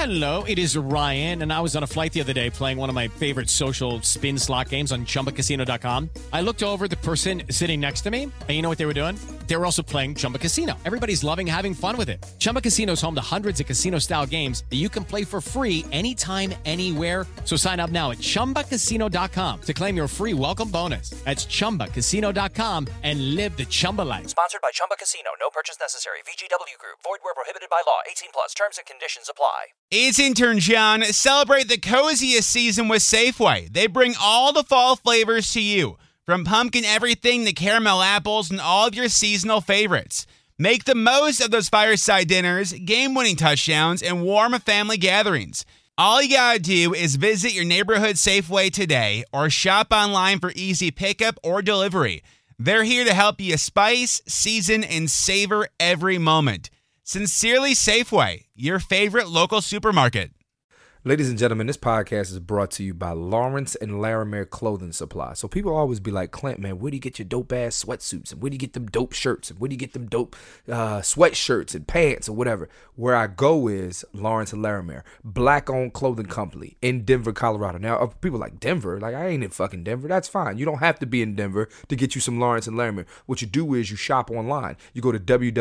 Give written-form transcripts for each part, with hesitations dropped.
Hello, it is Ryan, and I was on a flight the other day playing one of my favorite social spin slot games on ChumbaCasino.com. I looked over at the person sitting next to me, and you know what they were doing? They were also playing Chumba Casino. Everybody's loving having fun with it. Chumba Casino is home to hundreds of casino-style games that you can play for free anytime, anywhere. So sign up now at ChumbaCasino.com to claim your free welcome bonus. That's ChumbaCasino.com and live the Chumba life. Sponsored by Chumba Casino. No purchase necessary. VGW Group. Void where prohibited by law. 18 plus. Terms and conditions apply. It's intern John. Celebrate the coziest season with Safeway. They bring all the fall flavors to you, from pumpkin everything to caramel apples and all of your seasonal favorites. Make the most of those fireside dinners, game-winning touchdowns, and warm family gatherings. All you gotta do is visit your neighborhood Safeway today or shop online for easy pickup or delivery. They're here to help you spice, season, and savor every moment. Sincerely Safeway, your favorite local supermarket. Ladies and gentlemen, this podcast is brought to you by Lawrence and Larimer Clothing Supply. So people always be like, Clint, man, where do you get your dope-ass sweatsuits? And where do you get them dope shirts? And where do you get them dope sweatshirts and pants or whatever? Where I go is Lawrence and Larimer, black-owned clothing company in Denver, Colorado. Now, people like Denver, like I ain't in fucking Denver. That's fine. You don't have to be in Denver to get you some Lawrence and Larimer. What you do is you shop online. You go to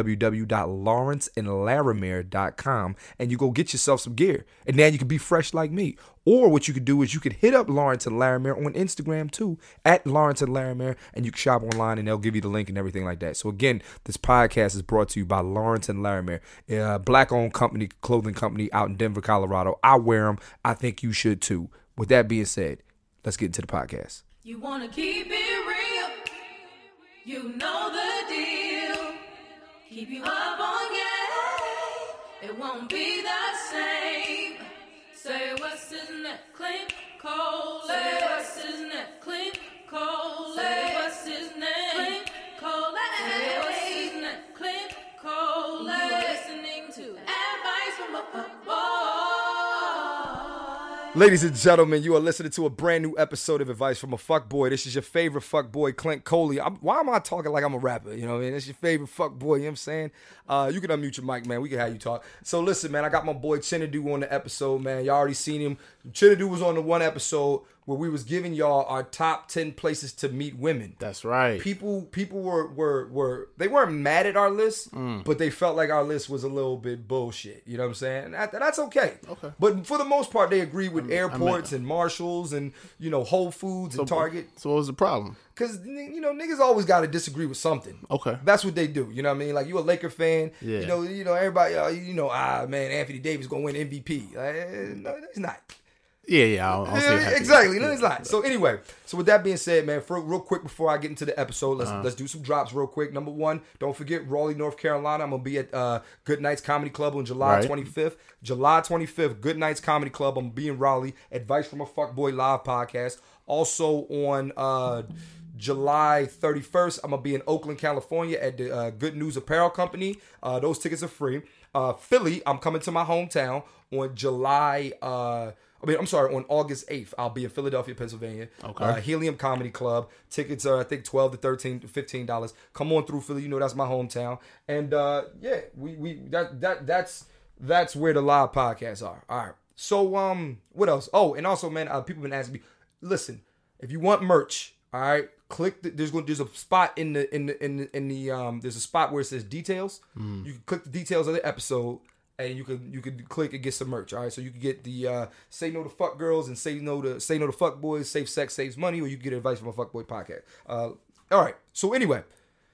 www.lawrenceandlarimer.com and you go get yourself some gear. And now you can be fresh like me. Or what you could do is you could hit up Lawrence and Larimer on Instagram too, at Lawrence and Larimer, and you can shop online and they'll give you the link and everything like that. So again, this podcast is brought to you by Lawrence and Larimer, black-owned company, clothing company out in Denver, Colorado. I wear them. I think you should too. With that being said, let's get into the podcast. You want to keep it real. You know the deal. Keep you up on game. It won't be the same. Say what's his name? Clint Cole. Say what's his name? Clint Cole. Say what's his name? Clint Cole. Say what's his name? Clint Cole. You are listening to Advice from a Fuckboy. Ladies and gentlemen, you are listening to a brand new episode of Advice from a Fuckboy. This is your favorite fuckboy, Clint Coley. Why am I talking like I'm a rapper? You know what I mean? It's your favorite fuckboy, you know what I'm saying? You can unmute your mic, man. We can have you talk. So listen, man, I got my boy Chinadu on the episode, man. Y'all already seen him. Chinadu was on the one episode where we was giving y'all our top 10 places to meet women. That's right. People were they weren't mad at our list, but they felt like our list was a little bit bullshit. You know what I'm saying? That's okay. Okay. But for the most part, they agree with airports and Marshalls and, you know, Whole Foods and Target. So what was the problem? Because, you know, niggas always got to disagree with something. Okay. That's what they do. You know what I mean? Like, you a Laker fan. Yeah. You know, everybody, man, Anthony Davis going to win MVP. No, he's not. Yeah, I'll say exactly. No, it's not. So anyway, with that being said, man, real quick before I get into the episode, let's do some drops real quick. Number one, don't forget Raleigh, North Carolina. I'm gonna be at Good Nights Comedy Club on July 25th. July 25th, Good Nights Comedy Club. I'm gonna be in Raleigh. Advice from a Fuckboy live podcast. Also on July 31st, I'm gonna be in Oakland, California at the Good News Apparel Company. Those tickets are free. Philly, I'm coming to my hometown on on August 8th. I'll be in Philadelphia, Pennsylvania. Okay. Helium Comedy Club. Tickets are, I think, $12 to $13 to $15. Come on through Philly. You know that's my hometown. And that's where the live podcasts are. All right. So what else? Oh, and also, man, people been asking me. Listen, if you want merch, all right, click. There's a spot in the there's a spot where it says details. You can click the details of the episode. And you could click and get some merch, all right? So you can get the Say No to Fuck Girls and Say No to Fuck Boys, Safe Sex Saves Money, or you can get Advice from a Fuckboy podcast. All right. So anyway,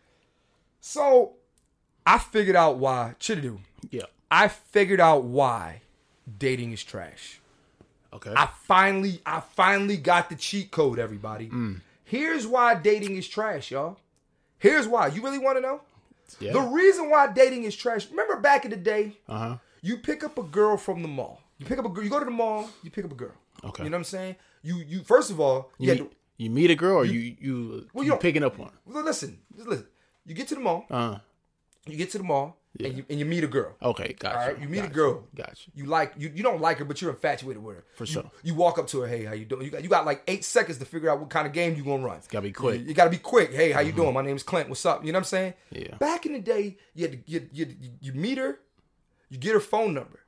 I figured out why. Chinadu. Yeah. I figured out why dating is trash. Okay. I finally got the cheat code, everybody. Here's why dating is trash, y'all. Here's why. You really want to know? Yeah. The reason why dating is trash. Remember back in the day, you pick up a girl from the mall. You go to the mall, you pick up a girl. Okay. You know what I'm saying? You first of all, you meet a girl or you picking up one? Well, listen. You get to the mall. Yeah. And you meet a girl. Okay, gotcha. All right, you meet a girl. Gotcha. You don't like her, but you're infatuated with her. For sure. You walk up to her. Hey, how you doing? You got like 8 seconds to figure out what kind of game you gonna run. It's gotta be quick. You gotta be quick. Hey, how you doing? My name's Clint. What's up? You know what I'm saying? Yeah. Back in the day, you meet her, you get her phone number,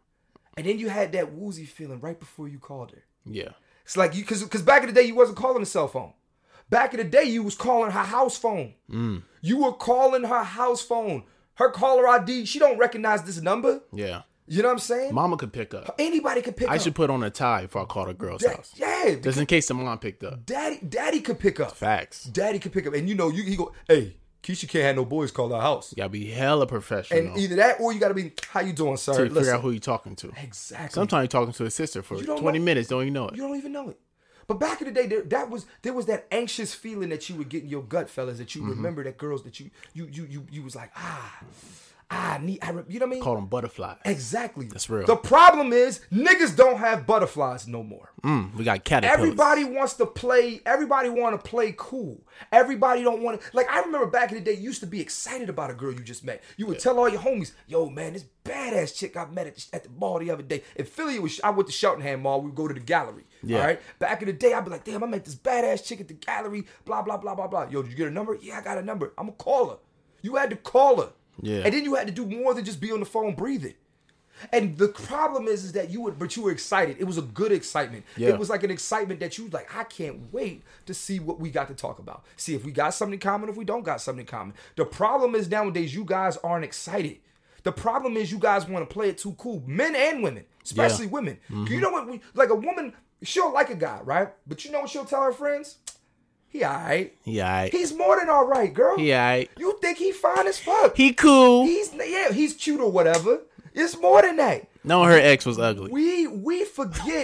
And then you had that woozy feeling right before you called her. Yeah. It's like you, because back in the day, you wasn't calling a cell phone. Back in the day, you was calling her house phone. You were calling her house phone. Her caller ID, she don't recognize this number. Yeah. You know what I'm saying? Mama could pick up. Anybody could pick up. I should put on a tie before I call the girl's house. Yeah. Just in case the mom picked up. Daddy could pick up. Facts. Daddy could pick up. And you know, he go, hey, Keisha can't have no boys call her house. You gotta be hella professional. And either that or you gotta be, how you doing, sir? To figure out who you're talking to. Exactly. Sometimes you're talking to a sister for 20 minutes, don't even know it. You don't even know it. But back in the day, there was that anxious feeling that you would get in your gut, fellas, that you remember that girls that you was like, you know what I mean? Call them butterflies. Exactly. That's real. The problem is niggas don't have butterflies no more. We got caterpillars. Everybody wants to play. Everybody want to play cool. Everybody don't want to. Like, I remember back in the day, you used to be excited about a girl you just met. You would tell all your homies, yo, man, this badass chick I met at the mall the other day. In Philly, I went to Cheltenham Mall. We would go to the gallery. Yeah. All right. Back in the day, I'd be like, damn, I met this badass chick at the gallery. Blah, blah, blah, blah, blah. Yo, did you get a number? Yeah, I got a number. I'm going to call her. You had to call her. Yeah. And then you had to do more than just be on the phone breathing. And the problem is that you were excited. It was a good excitement. Yeah. It was like an excitement that you was like, I can't wait to see what we got to talk about. See if we got something in common, if we don't got something in common. The problem is nowadays you guys aren't excited. The problem is you guys want to play it too cool. Men and women, especially women. You know what? Like a woman, she'll like a guy, right? But you know what she'll tell her friends? He all right. He's more than all right, girl. He all right. You think he fine as fuck. He cool. He's cute or whatever. It's more than that. No, her ex was ugly. We forget.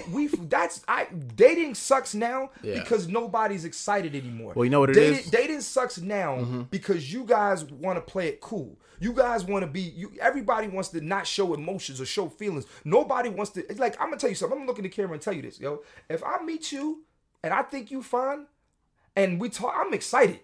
Dating sucks now because nobody's excited anymore. Well, you know what it is? Dating sucks now because you guys want to play it cool. You guys want to be. Everybody wants to not show emotions or show feelings. Nobody wants to. It's like, I'm gonna tell you something. I'm gonna look in the camera and tell you this, yo. If I meet you and I think you fine, and we talk, I'm excited.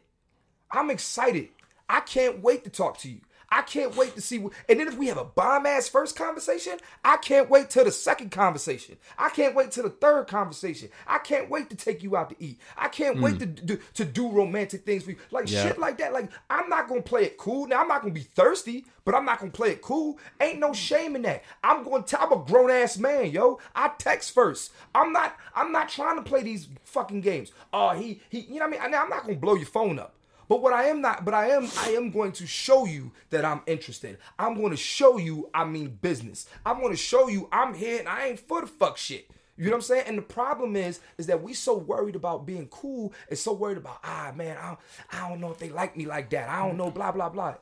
I can't wait to talk to you. I can't wait to see. And then if we have a bomb-ass first conversation, I can't wait till the second conversation. I can't wait till the third conversation. I can't wait to take you out to eat. I can't wait to do romantic things for you. Like shit like that. Like, I'm not going to play it cool. Now, I'm not going to be thirsty, but I'm not going to play it cool. Ain't no shame in that. I'm a grown-ass man, yo. I text first. I'm not trying to play these fucking games. You know what I mean? I'm not going to blow your phone up. But I am going to show you that I'm interested. I'm going to show you I mean business. I'm going to show you I'm here and I ain't for the fuck shit. You know what I'm saying? And the problem is that we so worried about being cool and so worried about, man, I don't know if they like me like that. I don't know, blah, blah, blah.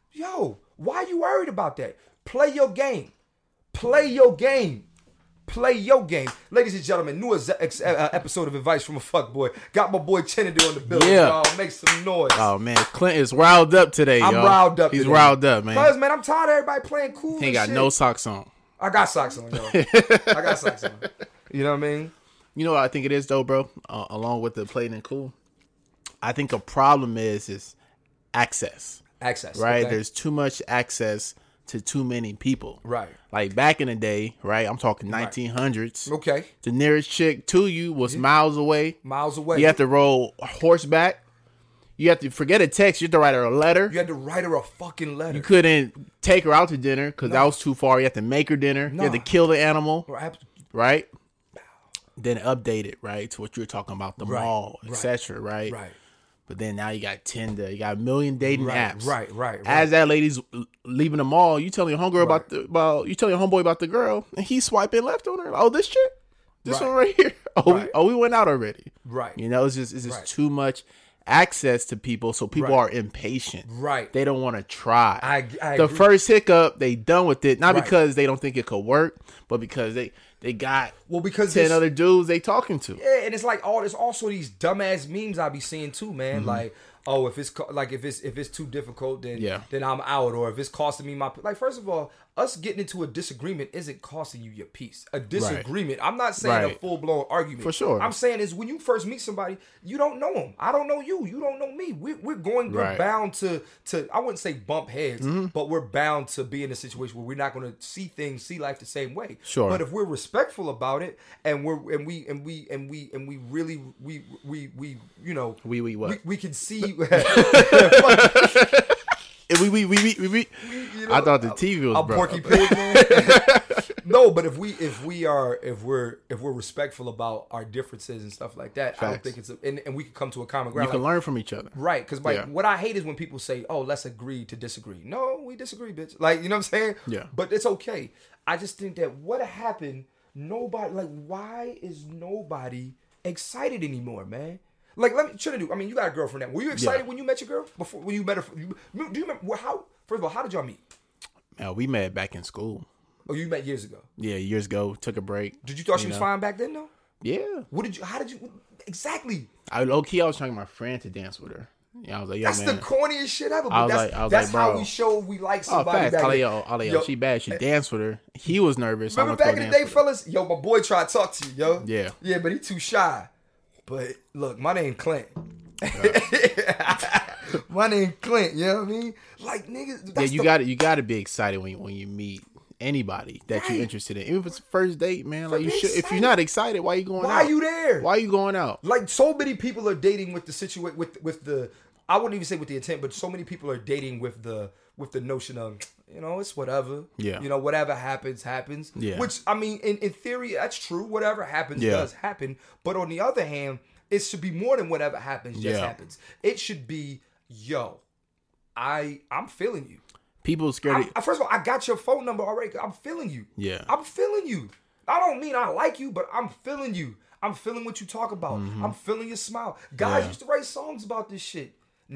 Why you worried about that? Play your game. Play your game. Play your game. Ladies and gentlemen, new episode of Advice from a Fuckboy. Got my boy Chenedy on the building, y'all. Make some noise. Oh, man. Clint is riled up today, I'm riled up He's today. riled up, man. Cause, man, I'm tired of everybody playing cool. He ain't got no socks on. I got socks on, yo. I got socks on. You know what I mean? You know what I think it is, though, bro? Along with the playing and cool, I think a problem is access. Access. Right? Okay. There's too much access to too many people. Right. Like back in the day, right? I'm talking 1900s. Okay. The nearest chick to you was miles away. Miles away. You have to roll horseback. You have to forget a text. You have to write her a letter. You had to write her a fucking letter. You couldn't take her out to dinner because that was too far. You have to make her dinner. You have to kill the animal. Right? Then update it, right? To what you were talking about, the mall, etc. Right? Right. But then now you got Tinder, you got a million dating apps. Right. As that lady's leaving the mall, you telling your homegirl you telling your homeboy about the girl, and he's swiping left on her. Oh, this chick, this one right here. We went out already. Right. You know, it's just too much access to people, so people are impatient. Right. They don't want to try. I the agree. first hiccup, they done with it, not because they don't think it could work, but because they got because 10 other dudes they talking to. Yeah, and it's like there's also these dumbass memes I be seeing too, man. Like, if it's too difficult, then I'm out, or if it's costing me my first of all, us getting into a disagreement isn't costing you your peace. A disagreement. I'm not saying a full blown argument. For sure. I'm saying is when you first meet somebody, you don't know them. I don't know you. You don't know me. We're bound to I wouldn't say bump heads, but we're bound to be in a situation where we're not going to see life the same way. Sure. But if we're respectful about it and we really you know we can see. I thought the TV was I'm broke. Porky Pig, man. No, but if we're respectful about our differences and stuff like that, I don't think it's and we can come to a common ground. You can learn from each other, right? Because what I hate is when people say, "Oh, let's agree to disagree." No, we disagree, bitch. Like, you know what I'm saying? Yeah. But it's okay. I just think that what happened. Nobody, like, why is nobody excited anymore, man? Like, I mean, you got a girlfriend now. Were you excited when you met your girl? Before, when you met her? Do you remember first of all, how did y'all meet? We met back in school. Oh, you met years ago? Yeah, years ago. Took a break. Did you thought she was fine back then, though? Yeah. How did you, exactly? I was trying to get my friend to dance with her. Yeah, I was like, yo, that's man. the corniest shit ever. But that's how we show we like somebody. Back then. She bad. She danced with her. He was nervous. Remember back in the day, fellas? Yo, my boy tried to talk to you, yo. Yeah. Yeah, but he too shy. But look, my name Clint. My name Clint, you know what I mean? Like, niggas. Yeah, you got to be excited when you meet anybody that you're interested in. Even if it's a first date, man. Like, you should. If you're not excited, why are you going out? Why are you there? Why are you going out? Like, so many people are dating with the situation with the. I wouldn't even say with the intent, but so many people are dating with the notion of, it's whatever. Yeah. Whatever happens, happens. Yeah. Which, I mean, in theory, that's true. Whatever happens does happen. But on the other hand, it should be more than whatever happens just happens. It should be, I'm feeling you. People scared. First of all, I got your phone number already. I'm feeling you. Yeah. I'm feeling you. I don't mean I like you, but I'm feeling you. I'm feeling what you talk about. Mm-hmm. I'm feeling your smile. Guys used to write songs about this shit.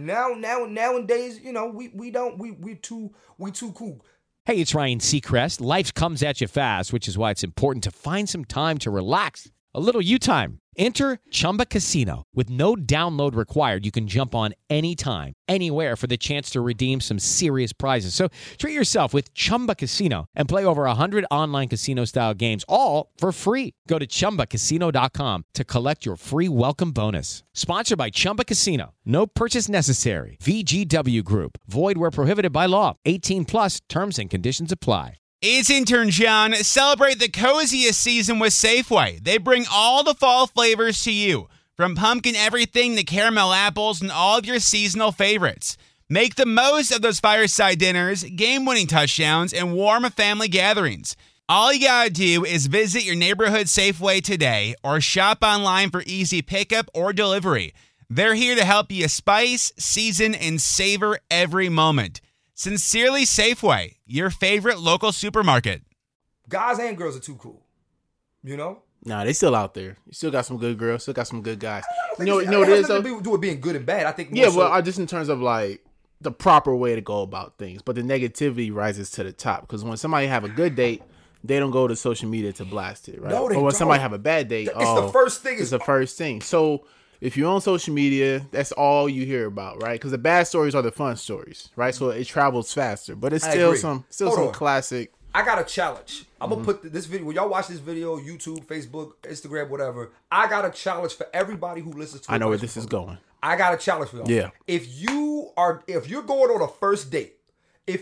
Nowadays, we're too cool. Hey, it's Ryan Seacrest. Life comes at you fast, which is why it's important to find some time to relax. A little you time. Enter Chumba Casino. With no download required, you can jump on anytime, anywhere for the chance to redeem some serious prizes. So treat yourself with Chumba Casino and play over 100 online casino-style games, all for free. Go to ChumbaCasino.com to collect your free welcome bonus. Sponsored by Chumba Casino. No purchase necessary. VGW Group. Void where prohibited by law. 18+. Terms and conditions apply. It's intern John. Celebrate the coziest season with Safeway. They bring all the fall flavors to you, from pumpkin everything to caramel apples and all of your seasonal favorites. Make the most of those fireside dinners, game-winning touchdowns, and warm family gatherings. All you gotta do is visit your neighborhood Safeway today or shop online for easy pickup or delivery. They're here to help you spice, season, and savor every moment. Sincerely Safeway, your favorite local supermarket. Guys and girls are too cool. Nah, they still out there. You still got some good girls, still got some good guys. It is though. Do with being good and bad. I think. Just in terms of like the proper way to go about things, but the negativity rises to the top because when somebody have a good date, they don't go to social media to blast it, right? No, they but when don't. somebody have a bad date, it's the first thing. It's the first thing. So if you're on social media, that's all you hear about, right? Because the bad stories are the fun stories, right? So it travels faster, but it's still some classic. I got a challenge. I'm gonna put this video. When y'all watch this video, YouTube, Facebook, Instagram, whatever, I got a challenge for everybody who listens to. I know where this is going. I got a challenge for y'all. Yeah. If you're going on a first date, okay,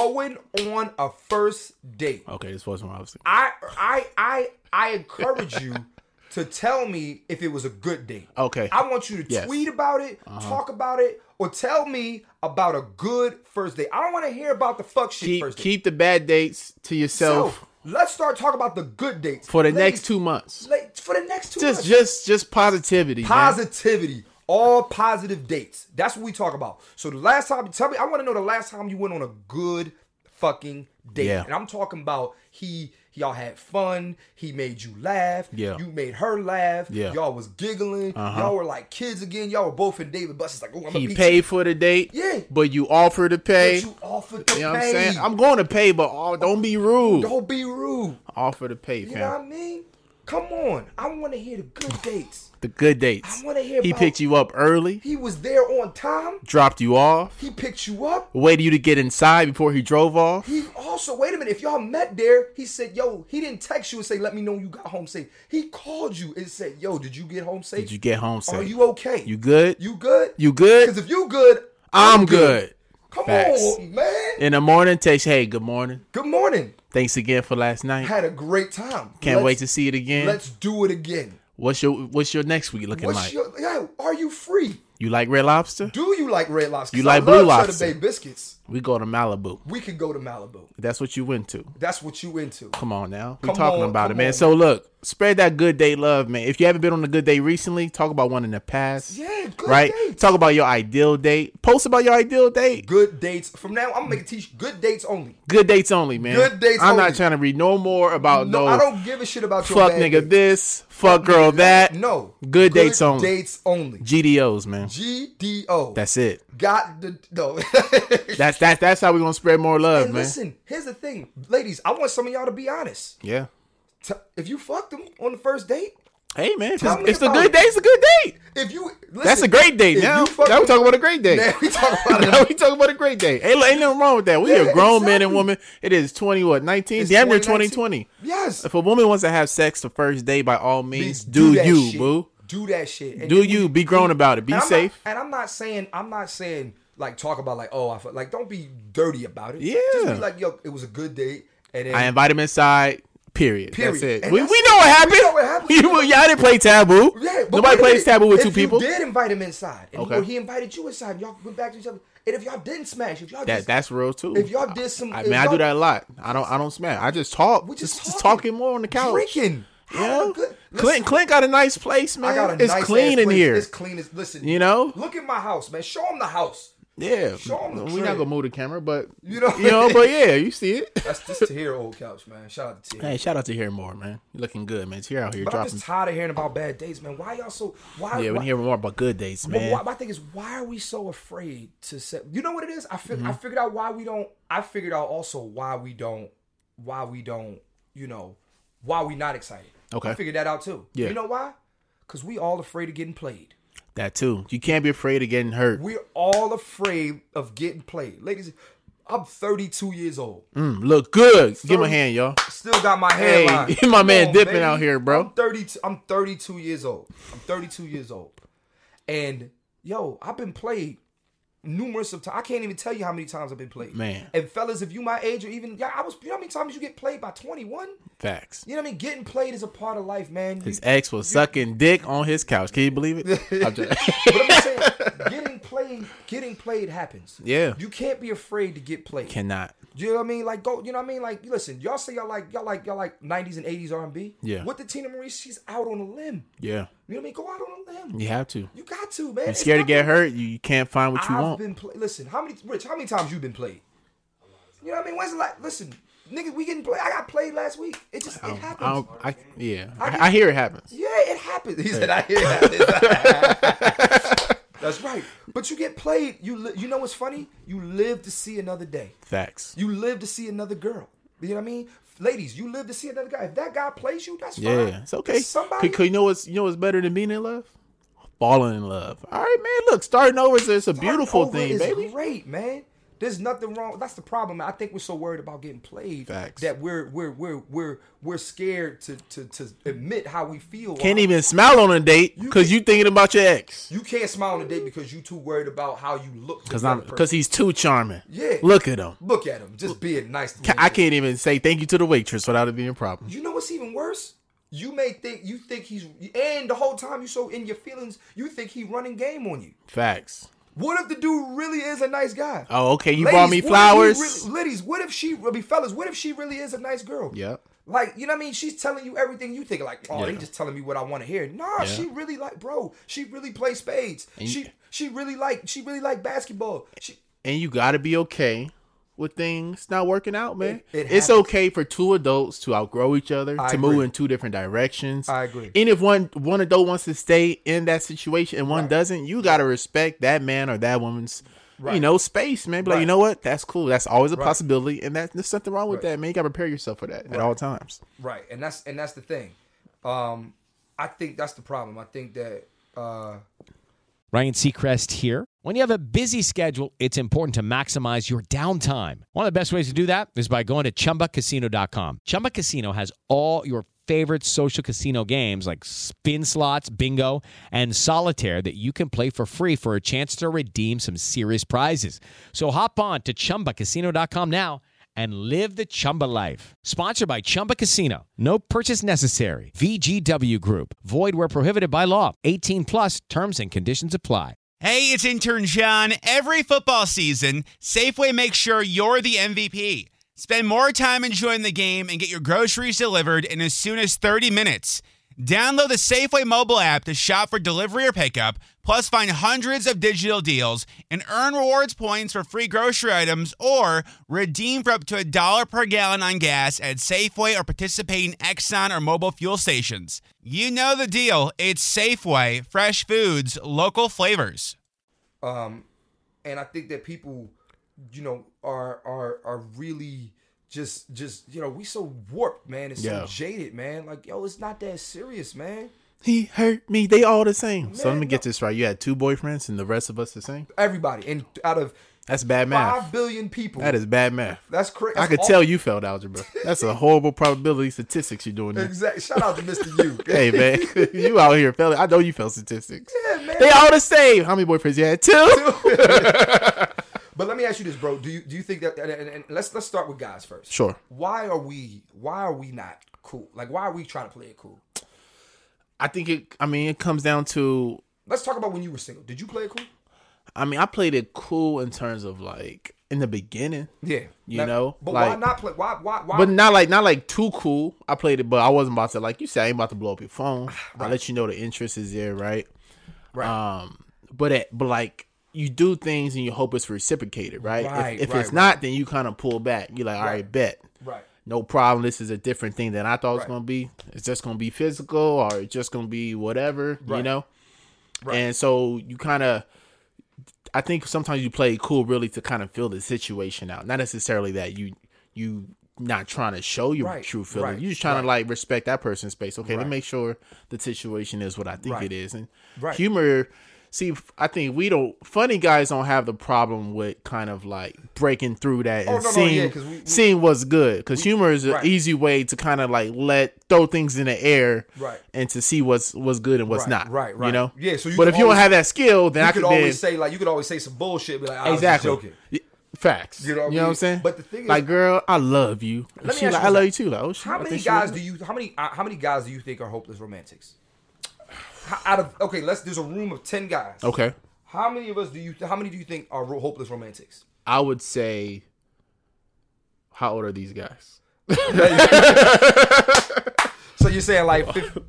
this wasn't what I was thinking. I encourage you to tell me if it was a good date. Okay. I want you to tweet about it, talk about it, or tell me about a good first date. I don't want to hear about the fuck shit first date. Keep the bad dates to yourself. So, let's start talking about the good dates. For the next 2 months. For the next 2 months. Just positivity. Positivity. Man. All positive dates. That's what we talk about. So the last time, I want to know the last time you went on a good fucking date. Yeah. And I'm talking about y'all had fun. He made you laugh. Yeah. You made her laugh. Yeah. Y'all was giggling. Y'all were like kids again. Y'all were both in David Buster's like, oh, I'm gonna He paid for the date. Yeah. But you offered to pay. You know what I'm saying? I'm going to pay, but don't be rude. Don't be rude. Offer to pay, fam. You know what I mean? Come on. I want to hear the good dates. The good dates. I want to hear He picked you up early. He was there on time. Dropped you off. He picked you up. Waited you to get inside before he drove off. He also, wait a minute, if y'all met there, he said, yo, he didn't text you and say, let me know you got home safe. He called you and said, yo, did you get home safe? Did you get home safe? Are you okay? You good? You good? You good? Because if you good, I'm good. Come Facts. on, man. In the morning, text, hey, good morning. Good morning. Thanks again for last night. Had a great time. Can't wait to see it again. Let's do it again. What's your next week looking like? Are you free? You like Red Lobster? Do you like Red Lobster? You like Blue Lobster? Cheddar Bay biscuits. We go to Malibu. We can go to Malibu. That's what you went to. That's what you into. Come on now. We're Come talking on, about it, come man. on, So look, spread that good date love, man. If you haven't been on a good date recently, talk about one in the past. Yeah, good right? dates. Talk about your ideal date. Post about your ideal date. Good dates. From now, I'm going to make a t-shirt. Good dates only. Good dates only, man. Good dates I'm only. not trying to read no more about No, I don't give a shit about your fuck bad nigga date. this, fuck girl that. No. Good dates only. Dates only. GDOs, man. GDO. That's it. Got the no. That's how we're gonna spread more love, And man. listen, here's the thing, ladies. I want some of y'all to be honest. Yeah. If you fucked them on the first date, Hey man, Tell me it's a about good it. date. It's a good date. if you listen, That's a great date. if Now you fuck we them- talking about a great date. Now we talking about Now it. we talking about a great date. Ain't nothing wrong with that. We Yeah, are grown men and exactly. women. It is 19. It's Damn near 2019. 2020. Yes. If a woman wants to have sex the first day, by all means, Do do that you, shit. boo. Do that shit. And Do then you. Be grown about it. Be and I'm safe. Not, and I'm not saying like talk about like, oh, I felt like, don't be dirty about it. Yeah. Just be like, yo, it was a good date. And then I invite him inside. Period. Period. That's it. And We that's know it. what happened. We know what happened. Y'all didn't play taboo. Yeah, but Nobody wait a plays minute. taboo with If two people. You did invite him inside, and Okay. or he invited you inside, and y'all went back to each other. And if y'all didn't smash, if y'all just, That's real too. if y'all did some, I if mean, I y'all- do that a lot. I don't smash. I just talk. We Just talking more on the couch. drinking. Yeah. Having a good- listen, Clint got a nice place, man. I got a It's nice clean ass in place. here. It's clean as listen. You know? look at my house, man. Show him the house. Yeah. Show 'em the We're not crib. gonna move the camera, but You know? but yeah, you see it. That's just to hear old couch, man. Shout out to T. Hey, shout out to Hear More, man. You looking good, man. Here out here But I'm dropping. just tired of hearing about bad dates, man. Why y'all so? Why? Yeah, we why, hear more about good dates, But man. my thing is, why are we so afraid to say? You know what it is? I Mm-hmm. figured out why we don't. I figured out also why we don't. You know, why we not excited. Okay. I figured that out too. Yeah. You know why? Because we all afraid of getting played. That too. You can't be afraid of getting hurt. We're all afraid of getting played. Ladies, I'm 32 years old. Look good. Give him a hand, y'all. Still got my Hey, hairline. my Come man on, dipping baby. out here, bro. I'm 32 years old. And yo, I've been played numerous of times. I can't even tell you how many times I've been played. Man. And fellas, if you my age or even you know how many times you get played by 21? Facts. You know what I mean? Getting played is a part of life, man. His ex was sucking dick on his couch. Can you believe it? I'm just- But I'm just saying, getting played happens. Yeah. You can't be afraid to get played. Cannot. You know what I mean? Like go. You know what I mean? Like listen, y'all say y'all like 90s and 80s R&B. Yeah. What did Tina Marie? She's out on a limb. Yeah. You know what I mean? Go out on a limb. You have to. You got to, man. You're scared to get hurt. You can't find what you I've want. been listen. How many times you been played? You know what I mean? When's the like? Listen, nigga, we getting played. I got played last week. It just it happens. I hear it happens. Yeah, it happens. He said, I hear that. That's right. But you get played. You know what's funny? You live to see another day. Facts. You live to see another girl. You know what I mean? Ladies, you live to see another guy. If that guy plays you, that's fine. Yeah, it's okay. Somebody. Cause you know what's better than being in love? Falling in love. All right, man. Look, starting over is a beautiful Over thing, is baby. great, man. There's nothing wrong. That's the problem. I think we're so worried about getting played Facts. that we're scared to admit how we feel. Can't even smile on a date because you thinking about your ex. You can't smile on a date because you too worried about how you look. Because he's too charming. Yeah. Look at him. Look at him, just being nice. To I can't even say thank you to the waitress without it being a problem. You know what's even worse? You think he's, and the whole time you so in your feelings, you think he running game on you. Facts. What if the dude really is a nice guy? Oh, okay. You Ladies, brought me what if he flowers. ladies, what if she, fellas, what if she really is a nice girl? Yep. Like, you know what I mean? She's telling you everything you think. Like, oh, Yeah. they just telling me what I want to hear. Nah, Yeah. she really like, bro. She really plays spades. She really like basketball. And you got to be okay with things not working out, man. It It's happens. okay for two adults to outgrow each other, I to move agree. in two different directions. I agree. And if one adult wants to stay in that situation and one doesn't, you got to respect that man or that woman's, space, man. Be like, Right. you know what? That's cool. That's always a Right. possibility. And there's nothing wrong with Right. that, man. You got to prepare yourself for that at all times. Right, and that's the thing. I think that's the problem. I think that Ryan Seacrest here. When you have a busy schedule, it's important to maximize your downtime. One of the best ways to do that is by going to ChumbaCasino.com. Chumba Casino has all your favorite social casino games like spin slots, bingo, and solitaire that you can play for free for a chance to redeem some serious prizes. So hop on to ChumbaCasino.com now and live the Chumba life. Sponsored by Chumba Casino. No purchase necessary. VGW Group. Void where prohibited by law. 18 plus terms and conditions apply. Hey, it's intern John. Every football season, Safeway makes sure you're the MVP. Spend more time enjoying the game and get your groceries delivered in as soon as 30 minutes. Download the Safeway mobile app to shop for delivery or pickup, plus find hundreds of digital deals and earn rewards points for free grocery items or redeem for up to $1 per gallon on gas at Safeway or participating Exxon or mobile fuel stations. You know the deal. It's Safeway, fresh foods, local flavors. And I think that people, are really just we so warped, man. It's so jaded, man. Like, yo, it's not that serious, man. He hurt me. They all the same. Man, so let me get this right. You had 2 boyfriends and the rest of us the same? Everybody. And out of that's bad math. 5 billion people. That is bad math. That's crazy. I could tell you failed algebra. That's a horrible probability statistics you're doing there. Exactly. Shout out to Mr. U. Hey, man. You out here failing. I know you failed statistics. Yeah, man. They all the same. How many boyfriends you had? 2? But let me ask you this, bro. Do you think that? And let's start with guys first. Sure. Why are we not cool? Like, why are we trying to play it cool? I think it comes down to. Let's talk about when you were single. Did you play it cool? I mean, I played it cool in terms of like in the beginning. Yeah. You know. But like, why not play? Why? But not like too cool. I played it, but I wasn't about to, like you said, I ain't about to blow up your phone. Right. I'll let you know the interest is there, right? Right. But like. You do things and you hope it's reciprocated, right? If it's not, then you kind of pull back. You're like, all right, bet. Right. No problem. This is a different thing than I thought it was going to be. It's just going to be physical or it's just going to be whatever, you know? Right. And so you kind of, I think sometimes you play cool really to kind of feel the situation out. Not necessarily that you not trying to show your true feelings. You're just trying to like respect that person's space. Okay, let me make sure the situation is what I think it is. And humor... See, I think funny guys don't have the problem with kind of like breaking through that and seeing what's good. Because humor is an easy way to kind of like throw things in the air and to see what's good and what's not. Right. You know? Yeah. So but if you don't have that skill, then you could always say some bullshit, be like, I was just joking. Facts. You know what I'm saying? But the thing is, like, girl, I love you. She like, I love you too. Like, oh shit. How many guys do you think are hopeless romantics? There's a room of 10 guys. Okay. How many do you think are hopeless romantics? I would say, how old are these guys? So you're saying like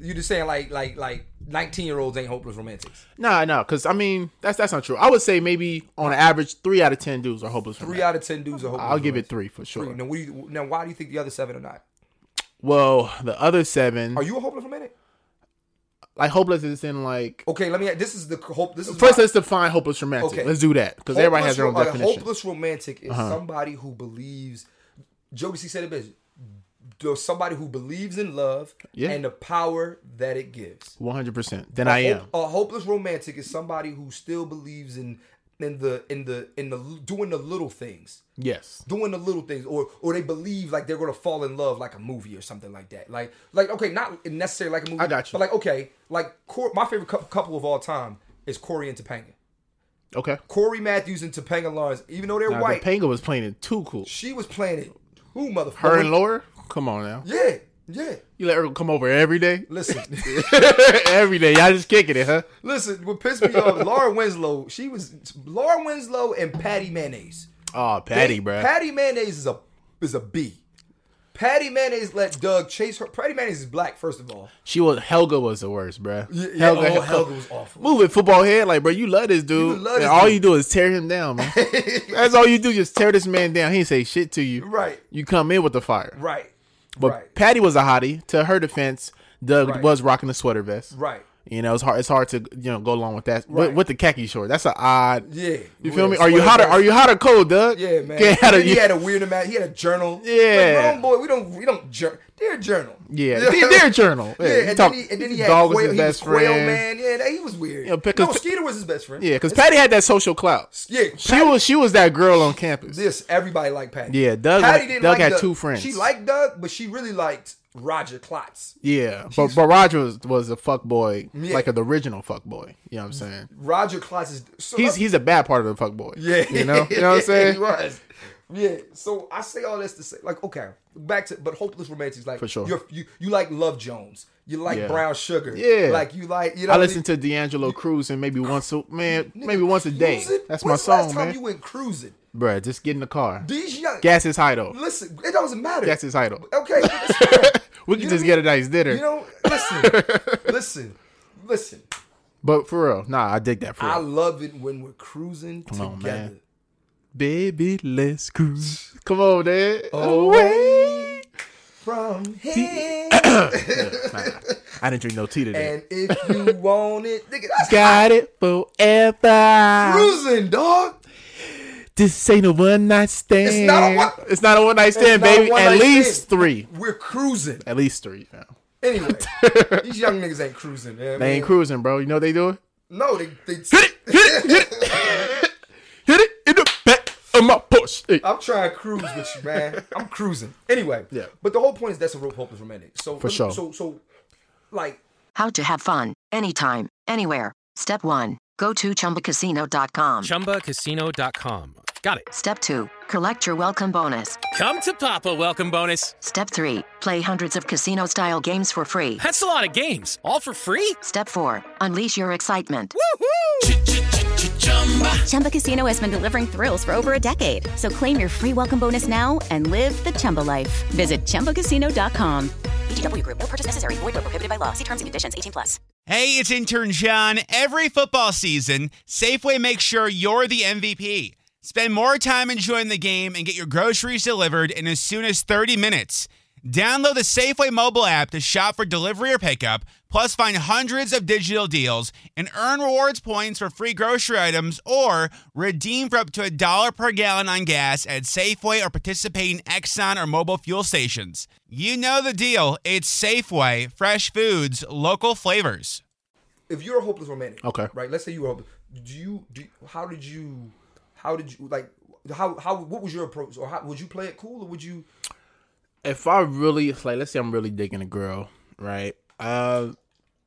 19-year-olds ain't hopeless romantics? No, because I mean that's not true. I would say maybe on average 3 out of 10 dudes are hopeless. 3 out of 10 dudes are hopeless. I'll give it 3 for sure. 3. Now, why do you think the other 7 are not? Well, the other 7. Are you a hopeless romantic? Like hopeless is in like let's define hopeless romantic. Okay. Let's do that because everybody has their own definition. A hopeless romantic is somebody who believes. Jodeci said it best. Somebody who believes in love and the power that it gives. 100%. Then I am. A hopeless romantic is somebody who still believes in the doing the little things. Yes. Doing the little things, or they believe like they're gonna fall in love like a movie or something like that. Like okay, not necessarily like a movie. I got you. But like okay, like my favorite couple of all time is Corey and Topanga. Okay. Corey Matthews and Topanga Lawrence, even though they're white. Topanga was playing it too cool. She was playing it too motherfucker. Her and Laura? Come on now. Yeah. You let her come over every day? Listen. Every day. Y'all just kicking it, huh? Listen, what pissed me off, Laura Winslow and Patty Mayonnaise. Oh, Patty, bro. Patty Mayonnaise is a B. Patty Mayonnaise let Doug chase her. Patty Mayonnaise is black, first of all. Helga was the worst, bro. Helga was awful. Move it, football head. Like, bro, you love this dude. All you do is tear him down, man. That's all you do, just tear this man down. He ain't say shit to you. Right. You come in with the fire. Right. But Patty was a hottie. To her defense, Doug was rocking the sweater vest. Right. You know, it's hard to go along with that with the khaki short. That's an odd. Yeah, you feel me? Are you hot or cold, Doug? Yeah, man. He had a weird amount. He had a journal. Yeah, like, boy, we don't dear journal. Yeah, dear journal. Yeah, and then he had Dog Quail, was his best friend. Quail man. Yeah, he was weird. Skeeter was his best friend. Yeah, because Patty had that social clout. Yeah, she was that girl on campus. Everybody liked Patty. Yeah, Doug had 2 friends. She liked Doug, but she really liked Roger Klotz. Yeah, but Roger was a fuck boy, like the original fuck boy. You know what I'm saying? Roger Klotz is he's a bad part of the fuck boy. Yeah, you know what I'm saying? He was. Yeah, so I say all this to say, like, okay, back to, but Hopeless Romantics, like, For sure. You like Love Jones, you like Brown Sugar, Yeah. like you like, you know. I listen to D'Angelo Cruising maybe once a day. Cruising? That's When's my the song, last time man. you went cruising? Bruh, just get in the car. These young Gas is high though. Listen, it doesn't matter. Gas is high though. Okay, it's fine. We can You just know get a nice dinner. You know, listen. But for real, nah, I dig that for I real. love it when we're cruising on, together. man. Baby, let's cruise. Come on, Dad. Away from here. Nah, I didn't drink no tea today. And if you want it, nigga, that's Got it forever. cruising, dog. This ain't a one night stand. It's not a one night stand, not a baby. one-night At least stand. 3. We're cruising. At least 3, fam. Anyway, these young niggas ain't cruising, man. They ain't cruising, bro. You know what they doing? No, they Hit it in the back of my push. Hey. I'm trying to cruise with you, man. I'm cruising. Anyway, Yeah. But the whole point is that's a real Hopeless Romantic. So For sure. So, like, How to have fun, anytime, anywhere. Step 1. Go to ChumbaCasino.com. ChumbaCasino.com. Got it. Step 2. Collect your welcome bonus. Come to Papa welcome bonus. Step 3. Play hundreds of casino-style games for free. That's a lot of games. All for free? Step 4. Unleash your excitement. Chumba Casino has been delivering thrills for over a decade. So claim your free welcome bonus now and live the Chumba life. Visit ChumbaCasino.com. VGW Group. No purchase necessary. Void where prohibited by law. See terms and conditions. 18+. Hey, it's intern John. Every football season, Safeway makes sure you're the MVP. Spend more time enjoying the game and get your groceries delivered in as soon as 30 minutes. Download the Safeway mobile app to shop for delivery or pickup, plus find hundreds of digital deals and earn rewards points for free grocery items or redeem for up to $1 per gallon on gas at Safeway or participating Exxon or mobile fuel stations. You know the deal. It's Safeway. Fresh foods, local flavors. if you're a Hopeless Romantic, Okay. right? Let's say you were hopeless. How did you like? What was your approach? Or would you play it cool, or would you? If I really like, let's say I'm really digging a girl, right? I'm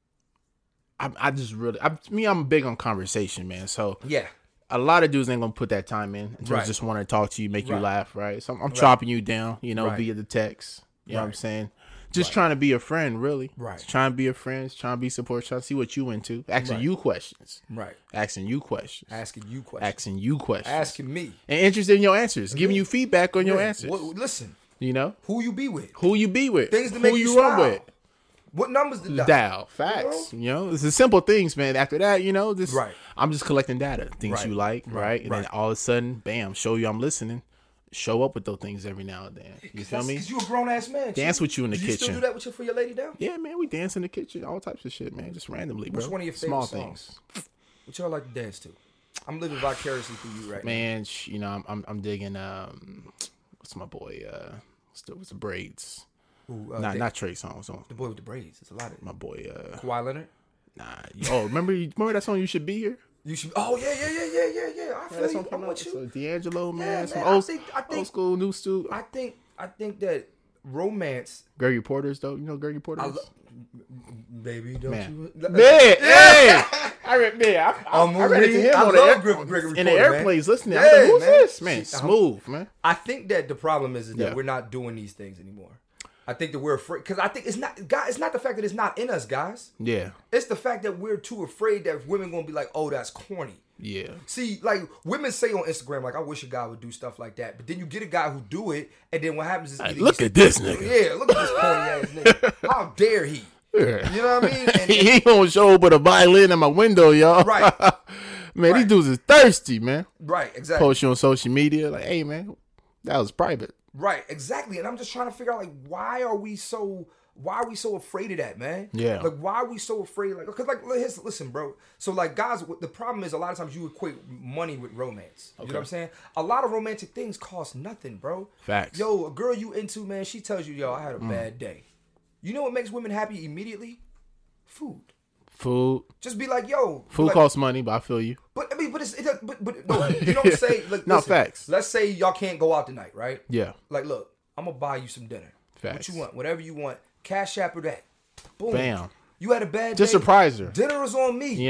big on conversation, man. So Yeah. a lot of dudes ain't gonna put that time in. Right. Just want to talk to you, make you Right. laugh, right? So I'm chopping you down, Right. via the text. You know what I'm Right. saying? Just trying to be a friend, really. Right. Just trying to be a friend, trying to be support, trying to see what you into. Asking Right. you questions. Right. Asking you questions. Asking you questions. Asking you questions. Asking me. And interested in your answers. Giving you feedback on your Yeah. answers. Listen, You know? who you be with? Who you be with. Things to Who make you run smile. with. What numbers to dial? Dial. Facts. It's the simple things, man. After that, just Right. I'm just collecting data. Things Right. you like, right? And then Right. all of a sudden, bam, show you I'm listening. Show up with those things every now and then. You feel me? Because you a grown ass man. Dance with you in the Do you kitchen. still do that for your lady down? Yeah, man, we dance in the kitchen, all types of shit, man. Just randomly, bro. What's one of your favorite small songs? things, What y'all like to dance to? I'm living vicariously through you right man. I'm digging. What's my boy? What's the braids? now. Not Trey Songz. The boy with the braids. It's a lot of My boy. Kawhi Leonard. Remember that song? You Should Be Here. You should. Oh yeah. I feel you. I'm with So you. D'Angelo, man. Yeah, Some man, old, I think- old school, new school. I think that romance, Gregory Porter's though. You know Gregory Porter? baby, don't Man. you? Hey! I read it to him I on love the Gregory in the Porter, man. airplanes listening. Yeah, I'm like, who's man. this? Man, Shit, smooth, man. I think that the problem is that Yeah. we're not doing these things anymore. I think that we're afraid because I think it's not the fact that it's not in us, guys. Yeah. It's the fact that we're too afraid that women gonna be like, oh, that's corny. Yeah. See, like women say on Instagram, like I wish a guy would do stuff like that. But then you get a guy who do it, and then what happens is either Look at this nigga. Yeah, look at this corny ass nigga. How dare he? Yeah. You know what I mean? And, He ain't gonna show up with a violin in my window, y'all. Right. Man, these Right. dudes is thirsty, man. right, exactly. Post you on social media, like, hey, man, that was private. Right, exactly. And I'm just trying to figure out like why are we so afraid of that, man? Yeah. Like why are we so afraid? Like because like listen, bro. So like guys, the problem is a lot of times you equate money with romance. You know what I'm saying? A lot of romantic things cost nothing, bro. Facts. Yo, a girl you into, man, she tells you, yo, I had a bad day. You know what makes women happy immediately? Food. Food. Just be like, yo. Food like, costs money, but I feel you. But no, you don't say. Like, No, listen, facts. Let's say y'all can't go out tonight, right? Yeah. Like, look, I'm gonna buy you some dinner. Facts. What you want, whatever you want. Cash app or that. Boom. Bam. You had a bad Just day. surprise her. Dinner is on me. You know?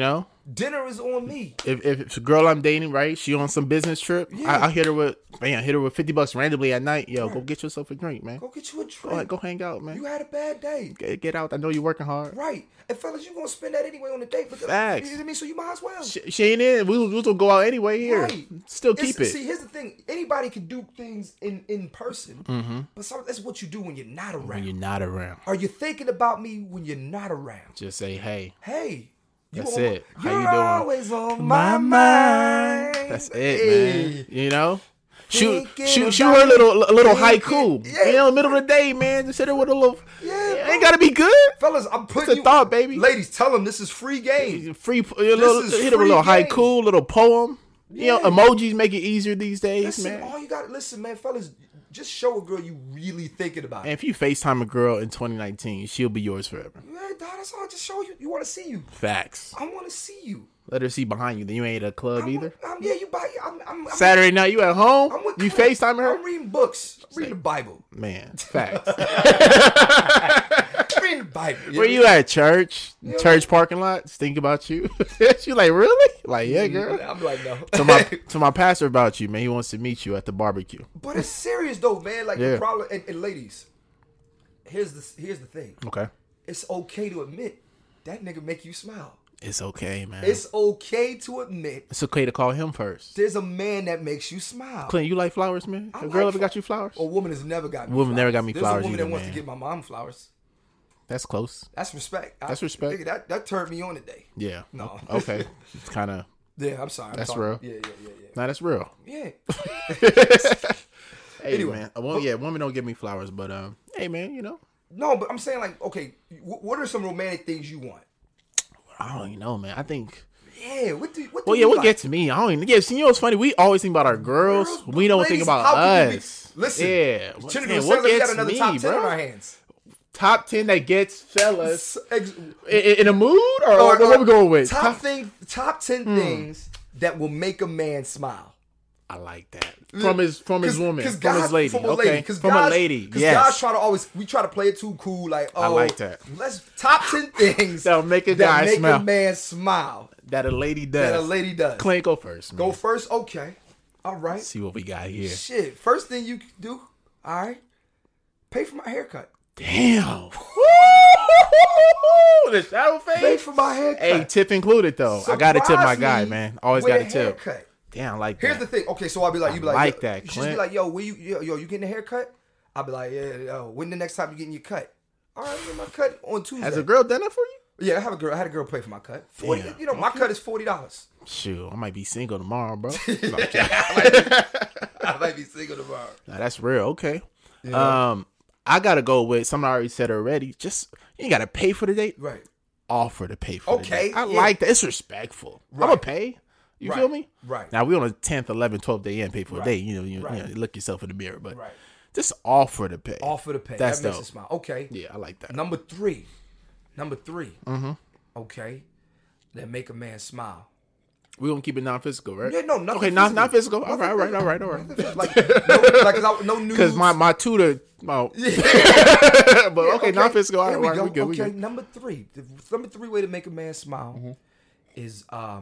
Dinner is on me. If it's a girl I'm dating, right, she on some business trip, I'll hit her with $50 randomly at night. Yo, go get yourself a drink, man. Go get you a drink. Go hang out, man. You had a bad day. Get out. I know you're working hard. Right. And fellas, you gonna spend that anyway on the date. But Facts. You know what I mean? So you might as well. She ain't in. We was gonna go out anyway here. Right. Still keep it. See, here's the thing. Anybody can do things in person. But that's what you do when you're not around. When you're not around. Are you thinking about me when you're not around? Just say, hey. Hey. That's it. How You're you doing? always on my mind. That's it, man. You know? Shoot her a little haiku. Yeah. You know, middle of the day, man. Just hit her with a little. Yeah, ain't gotta be good. Fellas, I'm putting it's a thought, baby. Ladies, tell them this is free game. Hit her with a little haiku, little poem. You know, emojis make it easier these days, listen, man. All you gotta listen, man, fellas. Just show a girl you really thinking about it. And if you FaceTime a girl in 2019, she'll be yours forever. Yeah, dog, that's all. Just show you. You want to see you. Facts. I want to see you. Let her see behind you. Then you ain't at a club either. Yeah, you buy. I'm Saturday night, you at home? You FaceTime her? I'm reading books. I'm reading the Bible. Man, facts. Reading the Bible. Where you at, church? Yeah. Church parking lot? Think about you. She like, really? Like, yeah, girl. I'm like, no. to my pastor about you, man. He wants to meet you at the barbecue. But it's serious though, man. Like the problem, and ladies, here's the thing. Okay. It's okay to admit that nigga make you smile. It's okay, man. It's okay to admit. It's okay to call him first. There's a man that makes you smile. Clint, you like flowers, man? A girl ever got you flowers? A woman has never got me flowers. Never got me There's flowers a woman either, that wants man. to get my mom flowers. That's close. That's respect. That's respect. Nigga, that turned me on today. Yeah. No. Okay. It's kind of. Yeah, I'm sorry. That's real. Yeah. Nah, that's real. Yeah. Hey, anyway, man. Women don't give me flowers, but hey, man, you know. No, but I'm saying like, okay, what are some romantic things you want? I don't even know, man. I think. Yeah, what gets me? I don't even. Yeah, see, you know what's funny? We always think about our girls. We don't think about us. Listen, yeah. What gets another me, top 10 bro? In our hands. Top 10 that gets fellas in a mood, or what we going with? Top 10 things that will make a man smile. I like that. From his woman, from his lady. From a lady. Because guys try to play it too cool. Like, oh, I like that. Let's top 10 things that'll make a guy smile. Make a man smile. That a lady does. Clint, go first. Man. Go first. Okay. All right. Let's see what we got here. Shit. First thing you can do. All right. Pay for my haircut. Damn. The shadow face. Pay for my haircut. Hey, tip included though. I gotta tip my guy, man. Always gotta tip. Haircut. Damn, I like that. Here's the thing. Okay, so I'll be like, you be like that, you just be like, yo, you getting a haircut? I'll be like, yeah, yo, when the next time you getting your cut? All right, get my cut on Tuesday. Has a girl done that for you? Yeah, I had a girl pay for my cut. 40, you know, my cut is $40. Shoot, I might be single tomorrow, bro. I might be single tomorrow. Nah, that's real. Okay. Yeah. I gotta go with something I already said already. Just you ain't gotta pay for the date. Right. Offer to pay for the date. I like that. It's respectful. Right. I'm gonna pay. You feel me? Right. Now we on the 10th, 11th, 12th day and pay for a date. You know, look yourself in the mirror, but just offer to pay. Offer to pay. That's that makes it smile. Okay. Yeah, I like that. Number three. Mm-hmm. Okay. That make a man smile. We're gonna keep it non-physical, right? Yeah, no, nothing. Okay, not physical. All right. Like no news. Because my tutor. But okay, non-physical. All right, we good. Okay, number three. The number three way to make a man smile is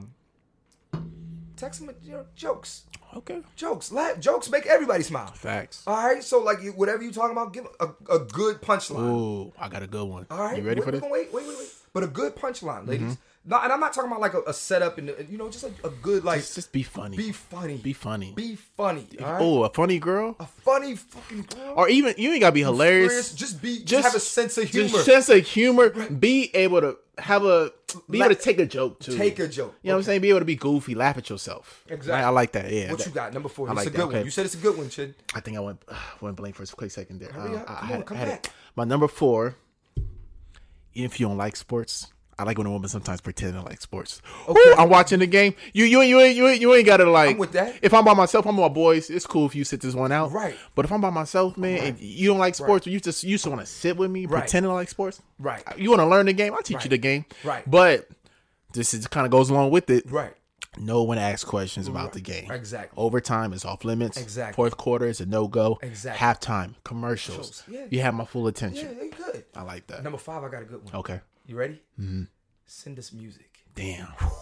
text him jokes. Okay. Jokes make everybody smile. Facts. All right, so like whatever you talking about, give a good punchline. Ooh, I got a good one. All right, you ready for this? Wait. But a good punchline, ladies. No, and I'm not talking about like a setup and just like a good like. Just be funny. Be funny. Be funny. Be funny. Right? Oh, a funny girl. A funny fucking girl. Or even you ain't gotta be hilarious. Just have a sense of humor. Just sense of humor. Right. Be able to able to take a joke too. Take a joke. You know what I'm saying? Be able to be goofy, laugh at yourself. Exactly. Right? I like that. Yeah. What you got? Number 4. It's like a good one. You said it's a good one, Chid. I think I went blank for a quick second there. Come back. My number 4. Even if you don't like sports, I like when a woman sometimes pretend to like sports. Okay. Ooh, I'm watching the game. You ain't gotta like. I'm with that. If I'm by myself, I'm with my boys. It's cool if you sit this one out. Right. But if I'm by myself, man, and you don't like sports, or you just want to sit with me, pretending to like sports. Right. You want to learn the game? I'll teach you the game. Right. But this is kind of goes along with it. Right. No one asks questions about the game. Exactly. Overtime is off limits. Exactly. Fourth quarter is a no-go. Exactly. Halftime, commercials. Yeah. You have my full attention. Yeah, you good. I like that. Number 5, I got a good one. Okay. You ready? Send us music. Damn.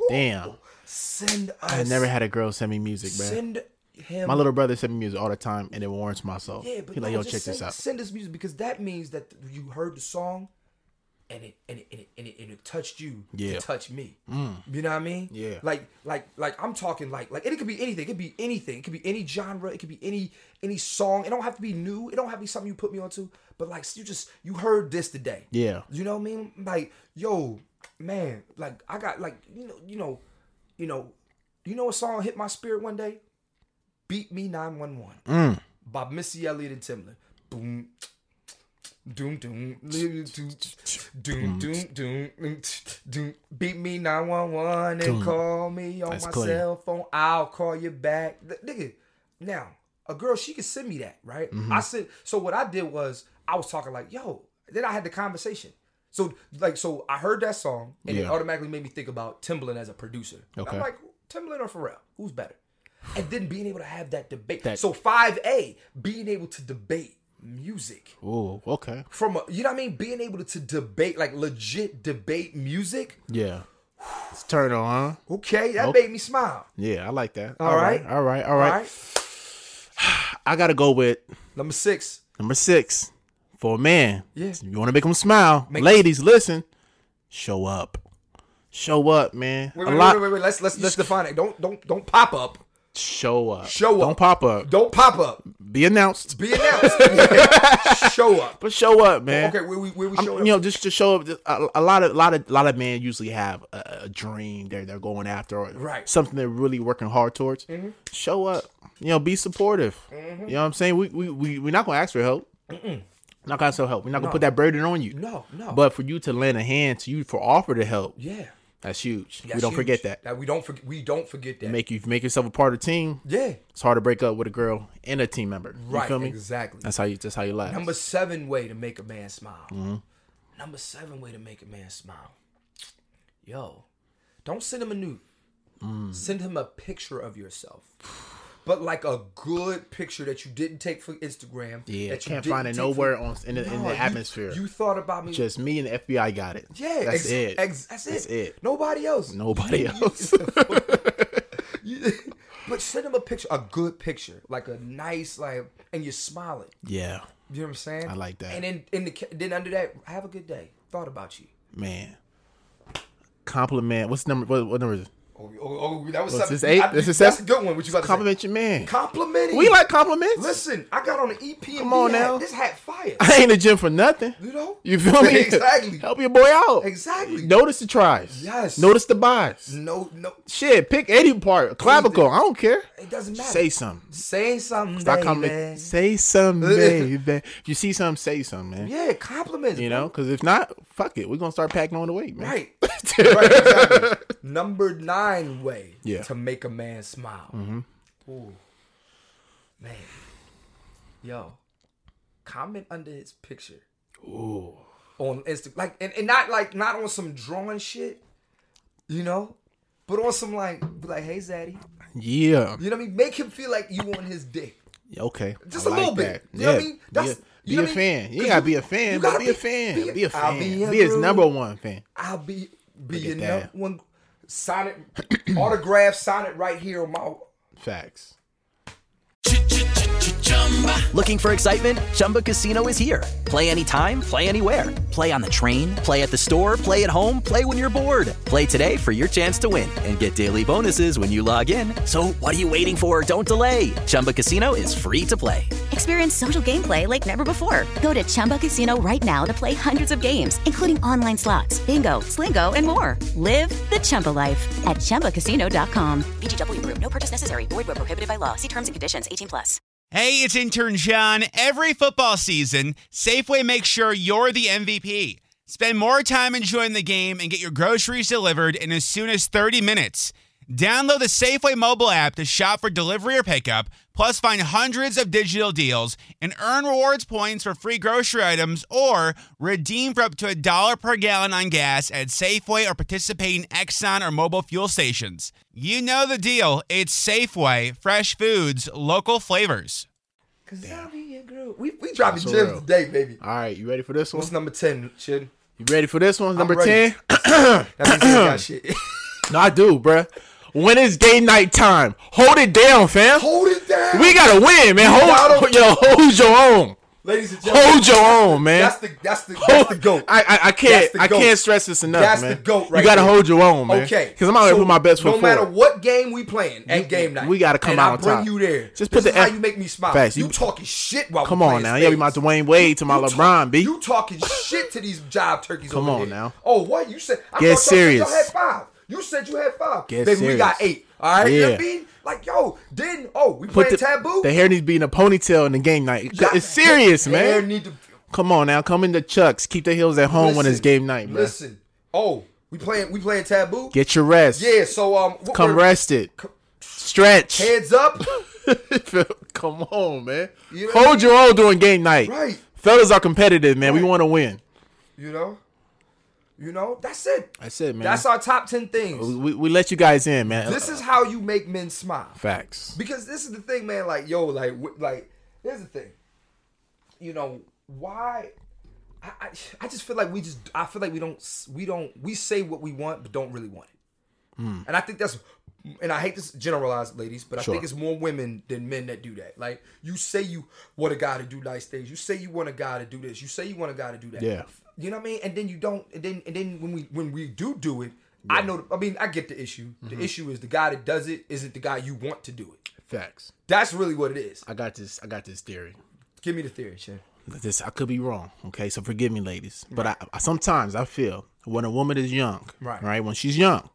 Damn. Send us. I never had a girl send me music, man. Send him. My little brother sent me music all the time, and it warms my soul. Yeah, but He's like, yo, check this out. Send us music because that means that you heard the song, and it touched you. Yeah. It touched me. You know what I mean? Yeah. Like I'm talking like, and it could be anything. It could be anything. It could be any genre. It could be any song. It don't have to be new. It don't have to be something you put me onto. But like you heard this today. Yeah. You know what I mean? Like, yo, man, like I got like you know a song hit my spirit one day? Beat Me 911 by Missy Elliott and Timbaland. Boom, doom, doom, doom, doom, doom, doom. Beat me 911 and call me on my cell phone. I'll call you back, nigga. Now, a girl, she could send me that, right? I said. So what I did was I was talking like, yo. Then I had the conversation. So I heard that song and it automatically made me think about Timbaland as a producer. Okay. I'm like, Timbaland or Pharrell? Who's better? And then being able to have that debate. So 5A, being able to debate music. Oh, okay. From you know what I mean? Being able to debate, like legit debate music. Yeah. It's turn on, huh? Okay, that made me smile. Yeah, I like that. All right. I gotta go with number 6. Number 6. For a man. Yes. You wanna make him smile. Ladies, listen. Show up. Show up, man. Wait. Let's define it. Don't pop up. Show up. Don't pop up. Don't pop up. Be announced. Yeah. Show up. But show up, man. Okay, where we show up? Just to show up. A lot of men usually have a dream they're going after, or something they're really working hard towards. Mm-hmm. Show up. Be supportive. Mm-hmm. You know what I'm saying? We're not gonna ask for help. Not gonna ask for help. We're not gonna put that burden on you. No. But for you to lend a hand to you for offer to help. Yeah. That's huge. We don't forget that. We don't forget that. Make yourself a part of the team. Yeah. It's hard to break up with a girl and a team member. You feel me? Exactly. That's how you last. Number 7 way to make a man smile. Mm-hmm. Number 7 way to make a man smile. Yo, don't send him a nude. Send him a picture of yourself. But like a good picture that you didn't take for Instagram. Yeah, that you can't find it nowhere in the atmosphere. You thought about me. Just me and the FBI got it. Yeah, that's it. That's it. Nobody else. But send him a picture, a good picture, like a nice, and you're smiling. Yeah. You know what I'm saying? I like that. And then under that, have a good day. Thought about you. Man. Compliment. What's the number? What number is it? Oh, that was something. This 8? This is 7? That's a good one. What you about to compliment your man. Complimenting. We like compliments. Listen, I got on an EP. Come on now. This hat fire. I ain't in the gym for nothing. You feel me? Exactly. Help your boy out. Exactly. Notice the tries. Yes. Notice the buys. No. Shit, pick any part. Clavicle. I don't care. It doesn't matter. Say something. Say something, Stop baby. Say something, baby. If you see something, say something, man. Yeah, compliments. Because if not, fuck it. We're going to start packing on the weight, man. Right, exactly. Number 9 way to make a man smile. Mm-hmm. Ooh. Man. Yo. Comment under his picture. Ooh. On Instagram. And not on some drawing shit, but on some like, hey, Zaddy. Yeah. You know what I mean? Make him feel like you on his dick. Okay. Just a little bit. You know what I mean? Be a fan. You gotta be a fan, but be a fan. Be a fan. Be his number 1 fan. I'll be your number 1. Sign it, autograph, sign it right here on my facts. Looking for excitement? Chumba Casino is here. Play anytime, play anywhere. Play on the train, play at the store, play at home, play when you're bored. Play today for your chance to win and get daily bonuses when you log in. So what are you waiting for? Don't delay. Chumba Casino is free to play. Experience social gameplay like never before. Go to Chumba Casino right now to play hundreds of games, including online slots, bingo, Slingo, and more. Live the Chumba life at ChumbaCasino.com. VGW Group. No purchase necessary. Void where prohibited by law. See terms and conditions. 18+. Hey, it's intern John. Every football season, Safeway makes sure you're the MVP. Spend more time enjoying the game and get your groceries delivered in as soon as 30 minutes. Download the Safeway mobile app to shop for delivery or pickup, plus find hundreds of digital deals and earn rewards points for free grocery items or redeem for up to $1 per gallon on gas at Safeway or participating Exxon or mobile fuel stations. You know the deal. It's Safeway. Fresh foods, local flavors. Cause I'll be your girl. We dropping gems today, baby. All right, you ready for this one? What's number 10, Shid? You ready for this one? Number ready. 10? That means you got shit. I do, bruh. When it's game night time, hold it down, fam. Hold it down. We gotta win, man. Hold your own. Ladies and gentlemen, hold your own, man. That's the GOAT. I can't stress this enough, that's man. That's the GOAT right You gotta there. hold your own, man. Okay. Because I'm out here put my best foot forward. No matter what game we playing at game night, we gotta come out on top. I bring you there. Just put this the is how you make me smile. Facts. You talking shit while come we on playing now. spades. You gotta be my Dwayne Wade to my LeBron, B. You talking shit to these job turkeys come over on here. now. Oh, what? You said I Get thought serious. Y'all had 5. You said you had 5. Get Baby, serious. we got 8. All right, yeah. you know what I mean? Like, yo, then we playing taboo. The hair needs to be in a ponytail in the game night. It's serious, man. Hair need to. Come on now, come in the chucks. Keep the heels at home when it's game night, man. Listen, we playing taboo. Get your rest. Yeah, so come rested. Stretch. Heads up. Come on, man. You know hold your own during game night. Right. Fellas are competitive, man. Right. We want to win. You know, that's it. That's it, man. That's our top 10 things. We let you guys in, man. This is how you make men smile. Facts. Because this is the thing, man. Like, yo, like here's the thing. You know, why I just feel like we say what we want but don't really want it. And I think and I hate to generalize, ladies, but I think it's more women than men that do that. Like, you say you want a guy to do nice things. You say you want a guy to do this. You say you want a guy to do that. Yeah. You know what I mean? And then you don't. And then when we do it, yeah. I get the issue. Mm-hmm. The issue is the guy that does it isn't the guy you want to do it. Facts. That's really what it is. I got this theory. Give me the theory, Shay. I could be wrong, okay? So forgive me, ladies. But I sometimes I feel when a woman is young, right? When she's young,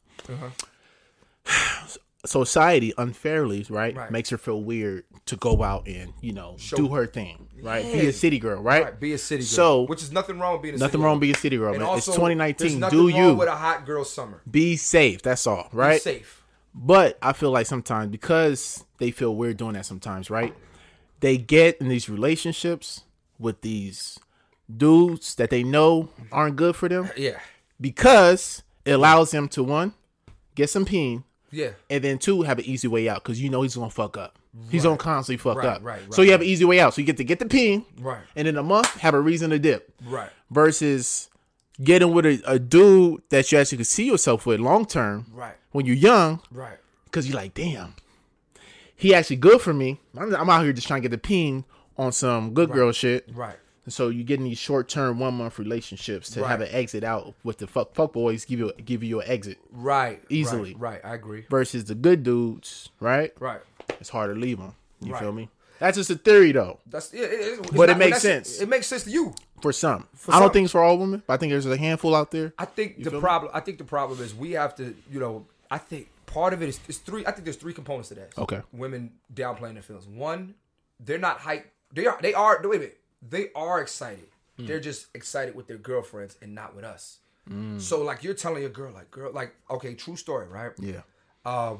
society unfairly, right, makes her feel weird to go out and do her thing, right? Be a city girl, right? Be a city girl. So which is nothing wrong with being a city girl. Nothing wrong with being a city girl, and man. also, it's 2019. There's nothing wrong with a hot girl summer. Be safe. That's all, right? Be safe. But I feel like sometimes because they feel weird doing that sometimes, right? They get in these relationships with these dudes that they know aren't good for them. Yeah. Because it allows them to, 1, get some peen. Yeah. And then 2, have an easy way out because he's going to fuck up. He's going to constantly fuck up. Right. So you have an easy way out. So you get to get the peen. Right. And in a month, have a reason to dip. Right. Versus getting with a dude that you actually could see yourself with long term. Right. When you're young. Right. Because you're like, damn, he actually good for me. I'm out here just trying to get the peen on some good girl shit. Right. And so you get in these short-term 1-month relationships to have an exit out with the fuck boys give you an exit. Right. Easily. Right. I agree. Versus the good dudes, right? Right. It's hard to leave them. You feel me? That's just a theory, though. But it makes sense. It makes sense to you. For some. I don't think it's for all women, but I think there's a handful out there. I think the problem is we have to, I think part of it is three. I think there's 3 components to that. Okay. Women downplaying their feelings. 1, they're not hyped. They are. Wait a minute. They are excited. They're just excited with their girlfriends and not with us. So like you're telling your girl, okay, true story, right? Yeah.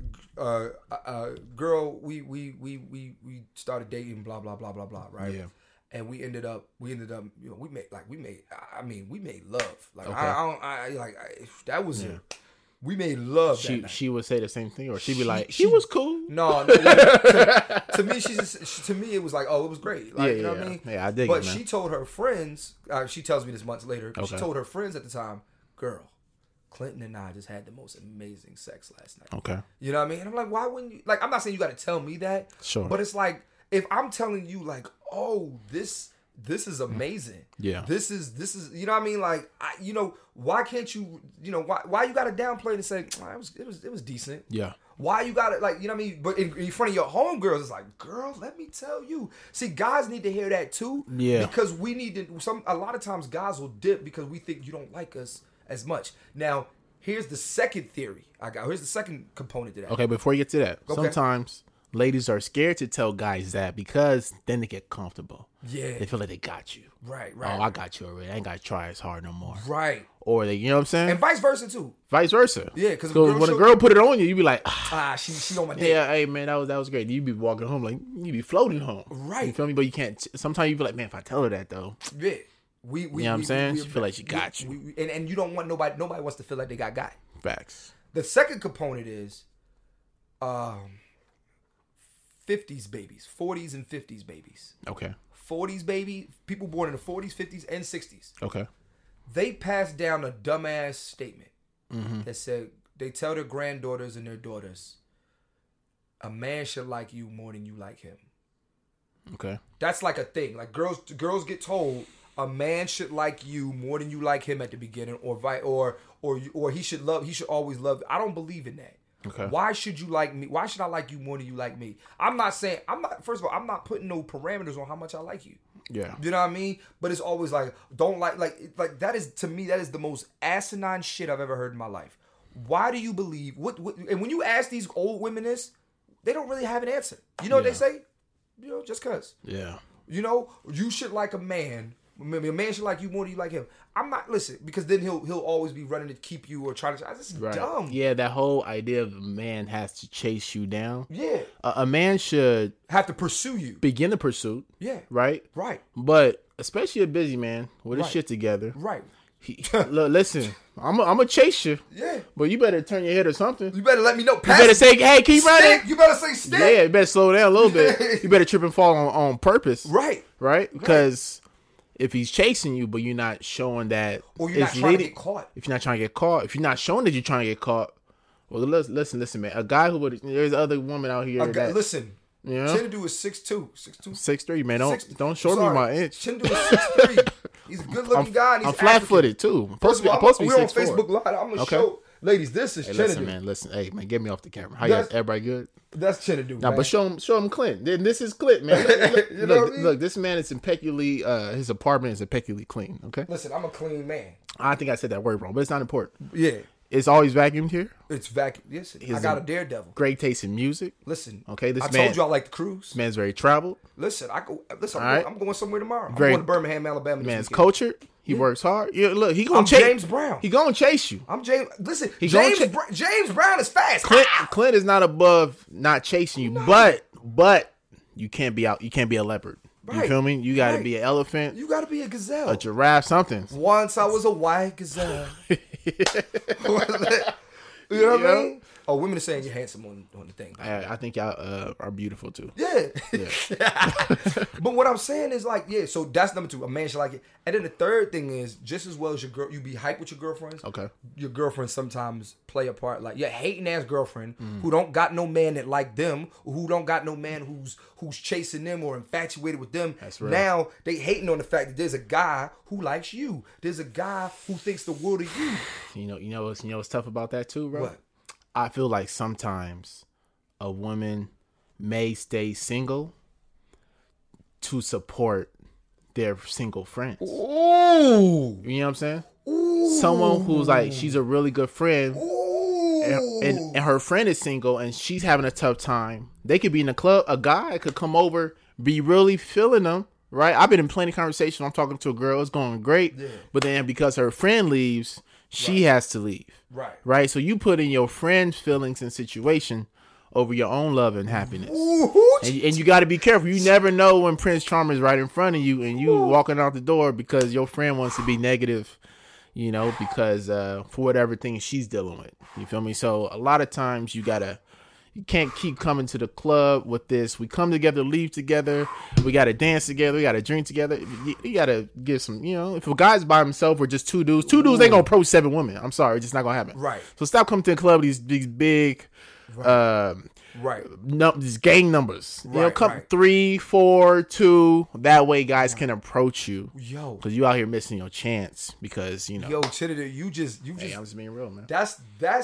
Girl, we started dating, blah blah blah blah blah, right? Yeah. And we ended up, we made love. Like that was we made love. She would say the same thing, or she'd be like, "He was cool." No, to me, to me, it was like, oh, it was great. Like, you know what I mean? Yeah, I dig but it, man. she told her friends. She tells me this months later. She told her friends at the time, "Girl, Clinton and I just had the most amazing sex last night." Okay. You know what I mean? And I'm like, why wouldn't you? Like, I'm not saying you got to tell me that. Sure. But it's like, if I'm telling you, like, oh, this is amazing. Yeah. This is, you know what I mean? Like, why can't you, why you got to downplay it and say, it was decent. Yeah. Why you got to, like, you know what I mean? But in front of your homegirls, it's like, girl, let me tell you. See, guys need to hear that too. Yeah. Because we need to, a lot of times guys will dip because we think you don't like us as much. Now, here's the second theory here's the second component to that. Okay, before you get to that, Okay. sometimes ladies are scared to tell guys that because then they get comfortable. Yeah. They feel like they got you. Right. Oh, I got you already. I ain't got to try as hard no more. Right. Or they, you know what I'm saying? And vice versa too. Vice versa. Yeah, because when a girl put it on you, you be like, she on my dick. Yeah, hey man, that was great. You be walking home like you be floating home. Right. You feel me? But you can't. Sometimes you be like, man, if I tell her that though. Yeah. You know what I'm saying? She feel like she got you. And you don't want nobody wants to feel like they got. Facts. The second component is 50s babies, 40s and 50s babies. Okay. 40s baby, people born in the 40s, 50s, and 60s. Okay. They passed down a dumbass statement that said they tell their granddaughters and their daughters, a man should like you more than you like him. Okay. That's like a thing. Like girls get told a man should like you more than you like him at the beginning, or he should always love you. I don't believe in that. Okay. Why should you like me? Why should I like you more than you like me? First of all, I'm not putting no parameters on how much I like you. Yeah. You know what I mean? But it's always like, don't like that is, to me, that is the most asinine shit I've ever heard in my life. Why do you believe what and when you ask these old women this, they don't really have an answer. You know what they say? You know, just cause. Yeah. You know, you should like a man. A man should like you more than you like him. I'm not, listen, because then he'll always be running to keep you or trying to. That's dumb. Yeah, that whole idea of a man has to chase you down. Yeah. A man should have to pursue you. Begin the pursuit. Yeah. Right? Right. But especially a busy man with his shit together. Right. Look, listen, I'm gonna chase you. Yeah. But you better turn your head or something. You better let me know. You better say, hey, keep running. You better say stick. Yeah, you better slow down a little bit. You better trip and fall on purpose. Right. Right? Because if he's chasing you, but you're not showing that, or you're not trying to get caught. If you're not trying to get caught, if you're not showing that you're trying to get caught, well, listen, man. A guy who would, there's other woman out here. Listen, you know, Chinadu is 6'2", 6'3", man. Don't short me my inch. Chinadu is 6'3". He's a good-looking guy. And he's I'm flat-footed too. First of all, we're on Facebook Live. I'm gonna show, ladies. This is Chinadu. Listen, hey man, get me off the camera. How y'all? Everybody good? That's Chinadu. Nah, but show him Clint. Then this is Clint, man. Look, this man is impeccably. His apartment is impeccably clean. Okay. Listen, I'm a clean man. I think I said that word wrong, but it's not important. Yeah. It's always vacuumed here. It's vacuum. Yes, I got a daredevil. Great taste in music. Listen, okay. I told you I like the cruise. This man's very traveled. Listen, I'm going somewhere tomorrow. I'm going to Birmingham, Alabama. Man's cultured. He works hard. Yeah, look, I'm James Brown. He gonna chase you. I'm James. Listen, James Brown is fast. Clint is not above not chasing you, but you can't be out. You can't be a leopard. Right. You feel me? You got to be an elephant. You got to be a gazelle. A giraffe, something. Once I was a white gazelle. You know what I mean? Oh, women are saying you're handsome on the thing. I think y'all are beautiful too. Yeah. But what I'm saying is like, yeah, so that's number 2. A man should like it. And then the third thing is, just as well as your girl, you be hyped with your girlfriends. Okay. Your girlfriends sometimes play a part. Like your hating ass girlfriend who don't got no man that like them, or who don't got no man who's chasing them or infatuated with them. That's right. Now they hating on the fact that there's a guy who likes you. There's a guy who thinks the world of you. You know what's tough about that too, bro? What? I feel like sometimes a woman may stay single to support their single friends. Ooh. You know what I'm saying? Ooh. Someone who's like, she's a really good friend and her friend is single and she's having a tough time. They could be in the club. A guy could come over, be really feeling them, right? I've been in plenty of conversations. I'm talking to a girl. It's going great. Yeah. But then because her friend leaves, she has to leave. Right. So you put in your friend's feelings and situation over your own love and happiness. And you got to be careful. You never know when Prince Charming is right in front of you and you walking out the door because your friend wants to be negative, you know, because for whatever thing she's dealing with. You feel me? So a lot of times you can't keep coming to the club with this. We come together, leave together. We got to dance together. We got to drink together. You got to give some, you know, if a guy's by himself or just two dudes ain't going to approach 7 women. I'm sorry. It's just not going to happen. Right. So stop coming to the club with these big, these gang numbers. You know, come 3, 4, 2. That way guys can approach you. Yo. Because you out here missing your chance because, you know. Yo, Chinadu, you just. Hey, I'm just being real, man. That's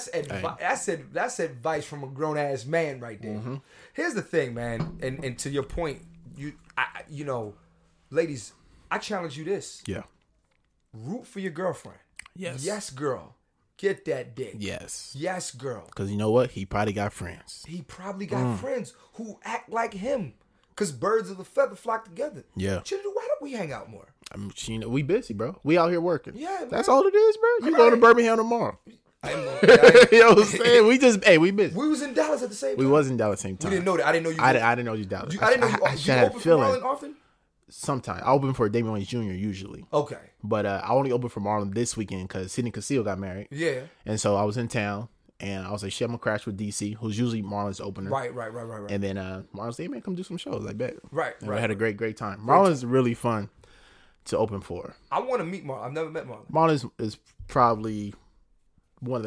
advice from a grown ass man right there. Mm-hmm. Here's the thing, man, and to your point, you know, ladies, I challenge you this. Yeah. Root for your girlfriend. Yes. Yes, girl. Get that dick. Yes. Yes, girl. Because you know what? He probably got friends. He probably got friends who act like him. Because birds of a feather flock together. Yeah. Chinadu, why don't we hang out more? You know, we busy, bro. We out here working. Yeah, man. That's all it is, bro. You going to Birmingham tomorrow. You know what I'm saying? We busy. We was in Dallas at the same time. We was in Dallas at the same time. We didn't know that. I didn't know you. I didn't know you Dallas. I didn't know you. I had a feeling. Often? Sometimes. I open for Damian Wayans Jr. usually. Okay. But I only opened for Marlon this weekend because Sidney Castillo got married. Yeah. And so I was in town. And I was like, shit, I'm going to crash with DC, who's usually Marlon's opener. Right. And then Marlon said, hey, man, come do some shows. I bet. Right. And we had a great time. Marlon's really fun to open for. I want to meet Marlon. I've never met Marlon. Marlon is probably one of the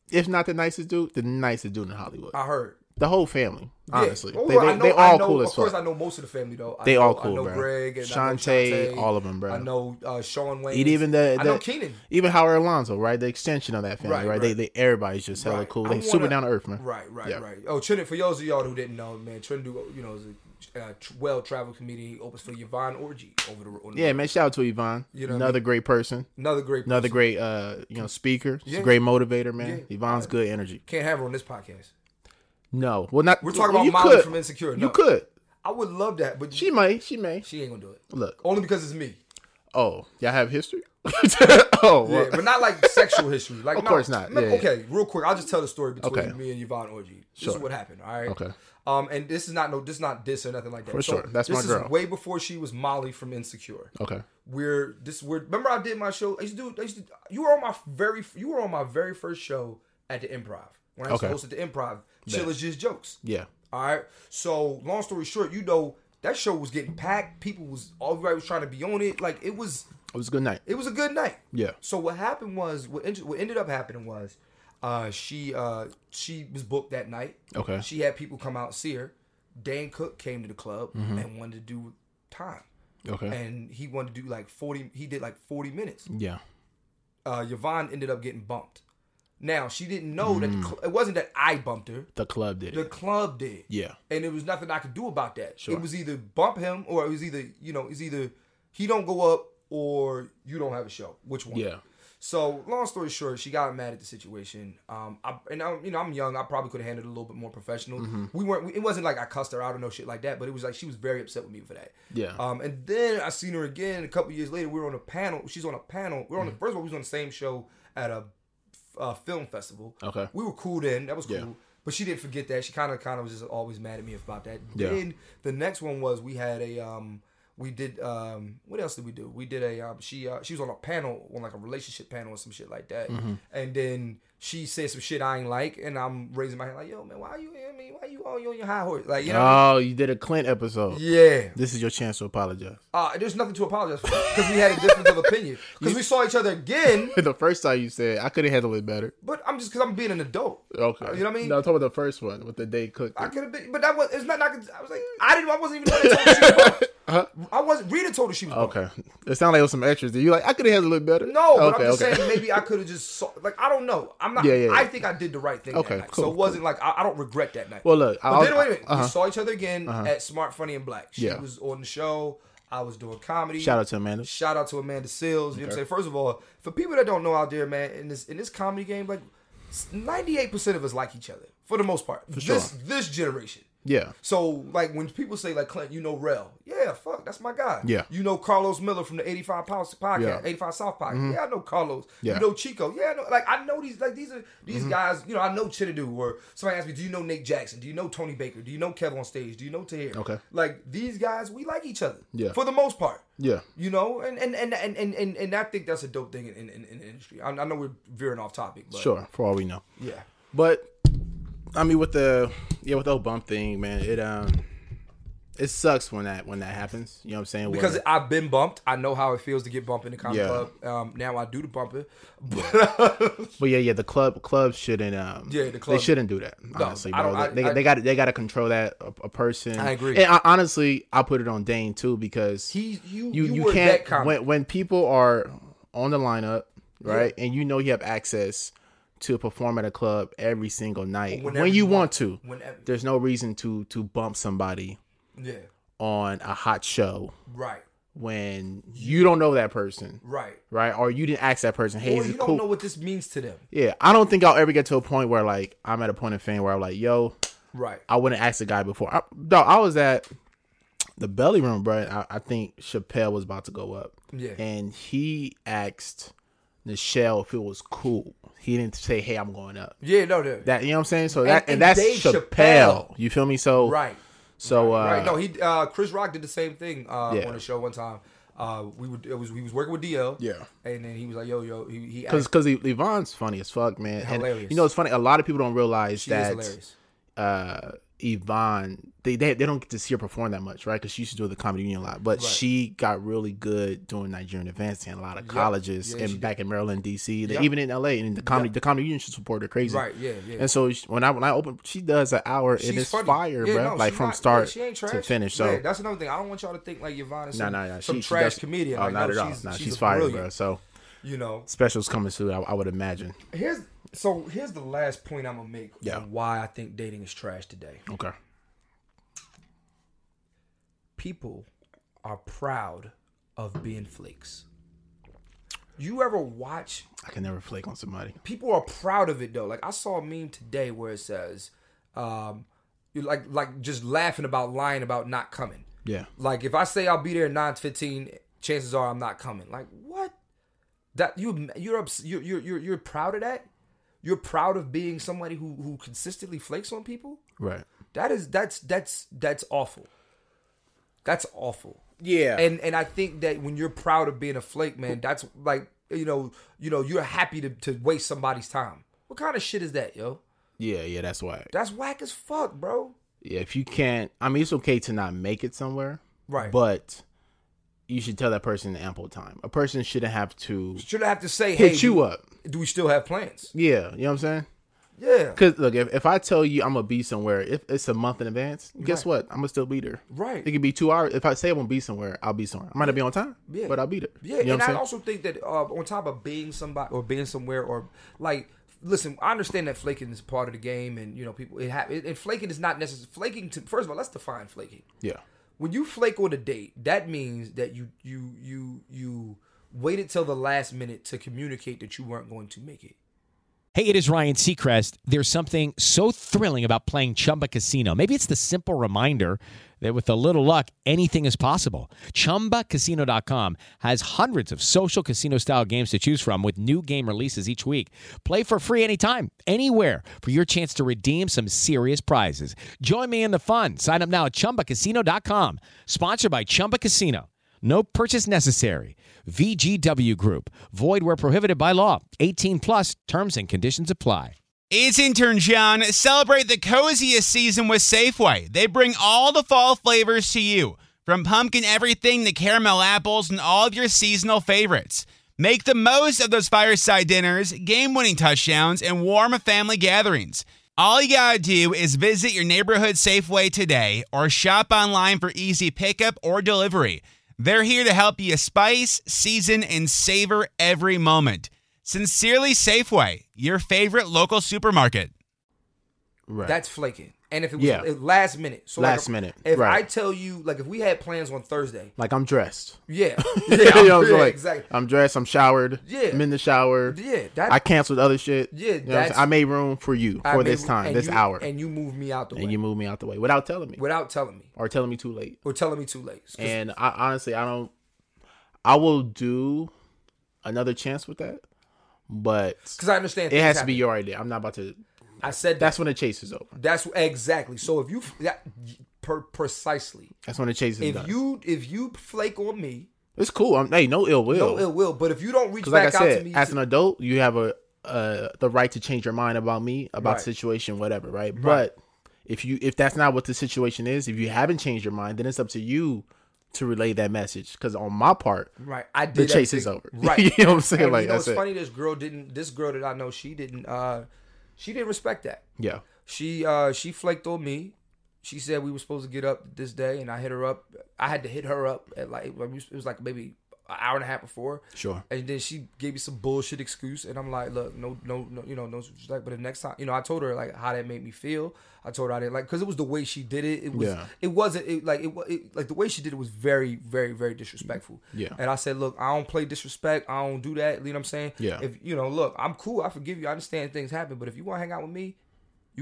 if not the nicest dude in Hollywood. I heard. The whole family, honestly. Yeah. They all cool as fuck. Of course, I know most of the family, though. They all cool, I know bro. Greg and Shantae, all of them, bro. I know Sean Wayne. Even I know Keenan. Even Howard Alonso, right? The extension of that family, right? They everybody's just hella cool. They super down to earth, man. Right. Oh, Trinidad, for those of y'all who didn't know, man, Trinidad, is a well-traveled comedian. He opens for Yvonne Orji over the Yeah, man. Shout out to Yvonne. Another great person. Another great speaker. She's a great motivator, man. Yvonne's good energy. Can't have her on this podcast. No, well, not. We're talking about Molly from Insecure. No. You could. I would love that, but she may. She ain't gonna do it. Look, only because it's me. Oh, y'all have history? Yeah, but not like sexual history. Like, of course not. Yeah, okay, real quick, I'll just tell the story between me and Yvonne Orji. This is what happened. All right. Okay. And this is not diss or nothing like that. For sure, that's my girl. This is way before she was Molly from Insecure. Okay. Remember I did my show. You were on my very first show at the Improv when I used to host at the Improv. Chill is just jokes. Yeah. All right. So long story short, that show was getting packed. Everybody was trying to be on it. Like it was a good night. It was a good night. Yeah. So what ended up happening was, she was booked that night. Okay. She had people come out and see her. Dane Cook came to the club and wanted to do time. Okay. And he wanted to do like 40. He did like 40 minutes. Yeah. Yvonne ended up getting bumped. Now, she didn't know that it wasn't that I bumped her. The club did. The club did. Yeah. And there was nothing I could do about that. Sure. It was either bump him or it was either he don't go up or you don't have a show. Which one? Yeah. So, long story short, she got mad at the situation. I'm young. I probably could have handled it a little bit more professional. Mm-hmm. It wasn't like I cussed her out or no shit like that, but it was like she was very upset with me for that. Yeah. And then I seen her again a couple years later. We were on a panel. She's on a panel. First of all, we was on the same show at a film festival. Okay. We were cool then. That was cool. Yeah. But she didn't forget that. She kind of was just always mad at me about that. Yeah. Then the next one was we had what else did we do? We did she was on a panel, on like a relationship panel or some shit like that. Mm-hmm. And then she said some shit I ain't like, and I'm raising my hand like, yo, man, why you on your high horse? Like, you know. Oh, you did a Clint episode. Yeah. This is your chance to apologize. There's nothing to apologize for because we had a difference of opinion. Because we saw each other again. The first time you said I could have handled it better. But because I'm being an adult. Okay. You know what I mean? No, I'm talking about the first one with the Dane Cook. I could have been, but that was. It's not. I was like, I wasn't even the one that told her she was bumped. I wasn't. Rita told her she was bumped. Okay. It sounded like it was some extras. You like I could have handled it better. No, but I'm just saying maybe I could have just I don't know. I'm not. Yeah. I think I did the right thing that night. Cool, so it wasn't like I don't regret that night. Well, look. But then wait a minute. We saw each other again at Smart, Funny, and Black. She was on the show. I was doing comedy. Shout out to Amanda. Shout out to Amanda Seals. You know what I'm saying? First of all, for people that don't know out there, man, in this comedy game, like 98% of us like each other for the most part. For sure. This generation. Yeah. So, like, when people say, like, Clint, Rel. Yeah, fuck, that's my guy. Yeah. Carlos Miller from the 85 podcast, 85 South podcast. Mm-hmm. Yeah, I know Carlos. Yeah. Chico. Yeah, I know these guys. I know Chinadu. Or somebody asked me, do you know Nate Jackson? Do you know Tony Baker? Do you know Kev on Stage? Do you know Tahir? Okay. Like, these guys, we like each other. Yeah. For the most part. Yeah. And I think that's a dope thing in the industry. I know we're veering off topic. But, sure, for all we know. Yeah. But I mean, with the whole bump thing, man, it sucks when that happens. You know what I'm saying? Because I've been bumped. I know how it feels to get bumped in the comedy club. Now I do the bumping. But yeah, the club shouldn't. The club, they shouldn't do that. Honestly, bro. They got to control that a person. I agree. And honestly, I put it on Dane too because you can't when people are on the lineup, right, and you have access to perform at a club every single night when you want to. There's no reason to bump somebody on a hot show. Right. When you don't know that person. Right. Right? Or you didn't ask that person, hey, is it cool? You don't know what this means to them. Yeah. I don't think I'll ever get to a point where, like, I'm at a point in fame where I'm like, yo, right. I wouldn't ask the guy before. I was at the Belly Room, bro. I think Chappelle was about to go up. Yeah. And he asked Nichelle if it was cool. He didn't say, hey, I'm going up. Yeah, no, that you know what I'm saying? So that's Dave Chappelle. You feel me? So right. So right. No, he Chris Rock did the same thing on the show one time. He was working with DL. Yeah. And then he was like, yo, he because Yvonne's funny as fuck, man. Hilarious. And, it's funny. A lot of people don't realize she that is hilarious. Yvonne, they don't get to see her perform that much, right? Because she used to do the Comedy Union a lot, but she got really good doing Nigerian events in a lot of colleges and back in Maryland, DC, even in LA, and the Comedy Union should support her crazy, right? Yeah. And so when I open, she does an hour and it's fire, bro, like from start to finish. So that's another thing. I don't want y'all to think like Yvonne is some she trash comedian. Oh, not at all. She's fire, brilliant. Bro. So specials coming soon, I would imagine. Here's the last point I'm gonna make on why I think dating is trash today. Okay. People are proud of being flakes. You ever watch? I can never flake on somebody. People are proud of it though. Like I saw a meme today where it says, you're like just laughing about lying about not coming. Yeah. Like if I say I'll be there at 9:15, chances are I'm not coming. Like what? That you're proud of that? You're proud of being somebody who consistently flakes on people? Right. That's awful. That's awful. Yeah. And I think that when you're proud of being a flake, man, that's like, you're happy to waste somebody's time. What kind of shit is that, yo? Yeah, that's whack. That's whack as fuck, bro. Yeah, if you can't, I mean, it's okay to not make it somewhere. Right. But you should tell that person ample time. A person shouldn't have to say, hit you up. Do we still have plans? Yeah, you know what I'm saying? Yeah. Because, look, if I tell you I'm going to be somewhere, if it's a month in advance, guess what? I'm going to still be there. Right. It could be 2 hours. If I say I'm going to be somewhere, I'll be somewhere. I might not be on time, but I'll be there. Yeah, you know and I also think that on top of being somebody or being somewhere or, like, listen, I understand that flaking is part of the game and, people, and flaking is not necessarily, first of all, let's define flaking. Yeah. When you flake on a date, that means that you waited till the last minute to communicate that you weren't going to make it. Hey, it is Ryan Seacrest. There's something so thrilling about playing Chumba Casino. Maybe it's the simple reminder that with a little luck, anything is possible. ChumbaCasino.com has hundreds of social casino-style games to choose from with new game releases each week. Play for free anytime, anywhere for your chance to redeem some serious prizes. Join me in the fun. Sign up now at ChumbaCasino.com. Sponsored by Chumba Casino. No purchase necessary. VGW Group. Void where prohibited by law. 18 plus. Terms and conditions apply. It's intern John. Celebrate the coziest season with Safeway. They bring all the fall flavors to you. From pumpkin everything to caramel apples and all of your seasonal favorites. Make the most of those fireside dinners, game-winning touchdowns, and warm family gatherings. All you gotta do is visit your neighborhood Safeway today or shop online for easy pickup or delivery. They're here to help you spice, season, and savor every moment. Sincerely Safeway, your favorite local supermarket. Right. That's flaking. And if it was last minute. So minute. If I tell you, like if we had plans on Thursday. Like I'm dressed. Yeah. Exactly. I'm dressed, I'm showered. Yeah. I'm in the shower. Yeah. I canceled other shit. Yeah. I made room for you for this time, this hour. And you moved me out the way. And you moved me out the way without telling me. Or telling me too late. And I honestly, I will do another chance with that. But because I understand it has to be your idea. I'm not about to. I said that's when the chase is over. That's exactly. So if you precisely, that's when the chase is done. If you flake on me, it's cool. Hey, no ill will. But if you don't reach back out to me, as an adult, you have the right to change your mind about me, about the situation, whatever, right? But if that's not what the situation is, if you haven't changed your mind, then it's up to you to relay that message. Because on my part, I did the chase is over. Right. You know what I'm saying? And like, it's funny. This girl that I know, she didn't respect that. Yeah. She flaked on me. She said we were supposed to get up this day, and I hit her up. I had to hit her up at it was like maybe an hour and a half before. Sure. And then she gave me some bullshit excuse, and I'm like, look, no, no disrespect, but the next time, I told her like how that made me feel. I told her I didn't like, because it was the way she did it. It wasn't the way she did it was very, very, very disrespectful. Yeah. And I said, look, I don't play disrespect. I don't do that. You know what I'm saying? Yeah. If look, I'm cool. I forgive you. I understand things happen, but if you want to hang out with me, you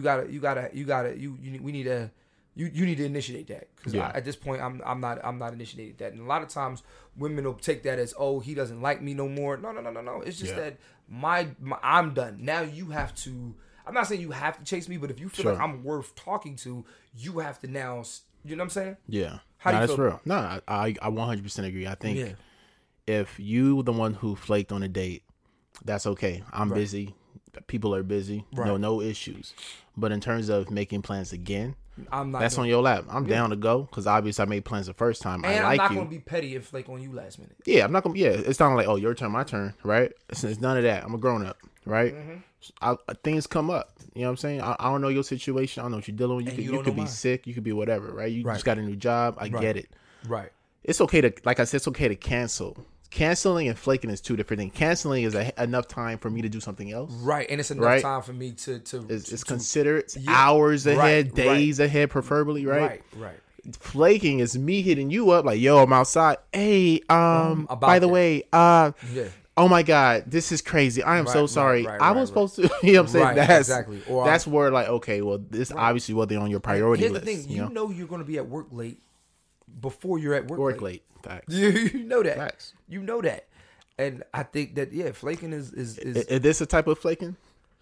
need to initiate that, because at this point I'm not initiating that, and a lot of times women will take that as, oh, he doesn't like me no more. No. It's just that I'm done. Now you have to. I'm not saying you have to chase me, but if you feel like I'm worth talking to, you have to now. You know what I'm saying? Yeah. How do you feel? That's real. No, I 100% agree. I think if you the one who flaked on a date, that's okay. I'm busy. People are busy. Right. No issues. But in terms of making plans again, I'm not. that's on your lap. I'm down to go because obviously I made plans the first time. And I like I'm not you. gonna be petty and flake on you last minute. Yeah, I'm not gonna. Yeah, it's not like, oh, your turn, my turn, right? It's none of that. I'm a grown up, right? Things come up. You know what I'm saying? I don't know your situation. I don't know what you're dealing with. You could be sick. You could be whatever, right? You just got a new job. I get it. Right. It's okay to, like I said, it's okay to cancel. Canceling and flaking is two different things. Canceling is enough time for me to do something else. Right, and it's enough time for me to it's considered hours ahead, days ahead, preferably, right? Right. Flaking is me hitting you up like, yo, I'm outside. Hey, by the way, oh my God, this is crazy. I am so sorry. I was supposed to, you know what I'm saying? That's exactly. That's where, like, okay, well, this obviously wasn't on your priority list. Here's the thing, you know you're going to be at work late before you're at work late. Facts. You know that. Facts. You know that. And I think that flaking is this a type of flaking?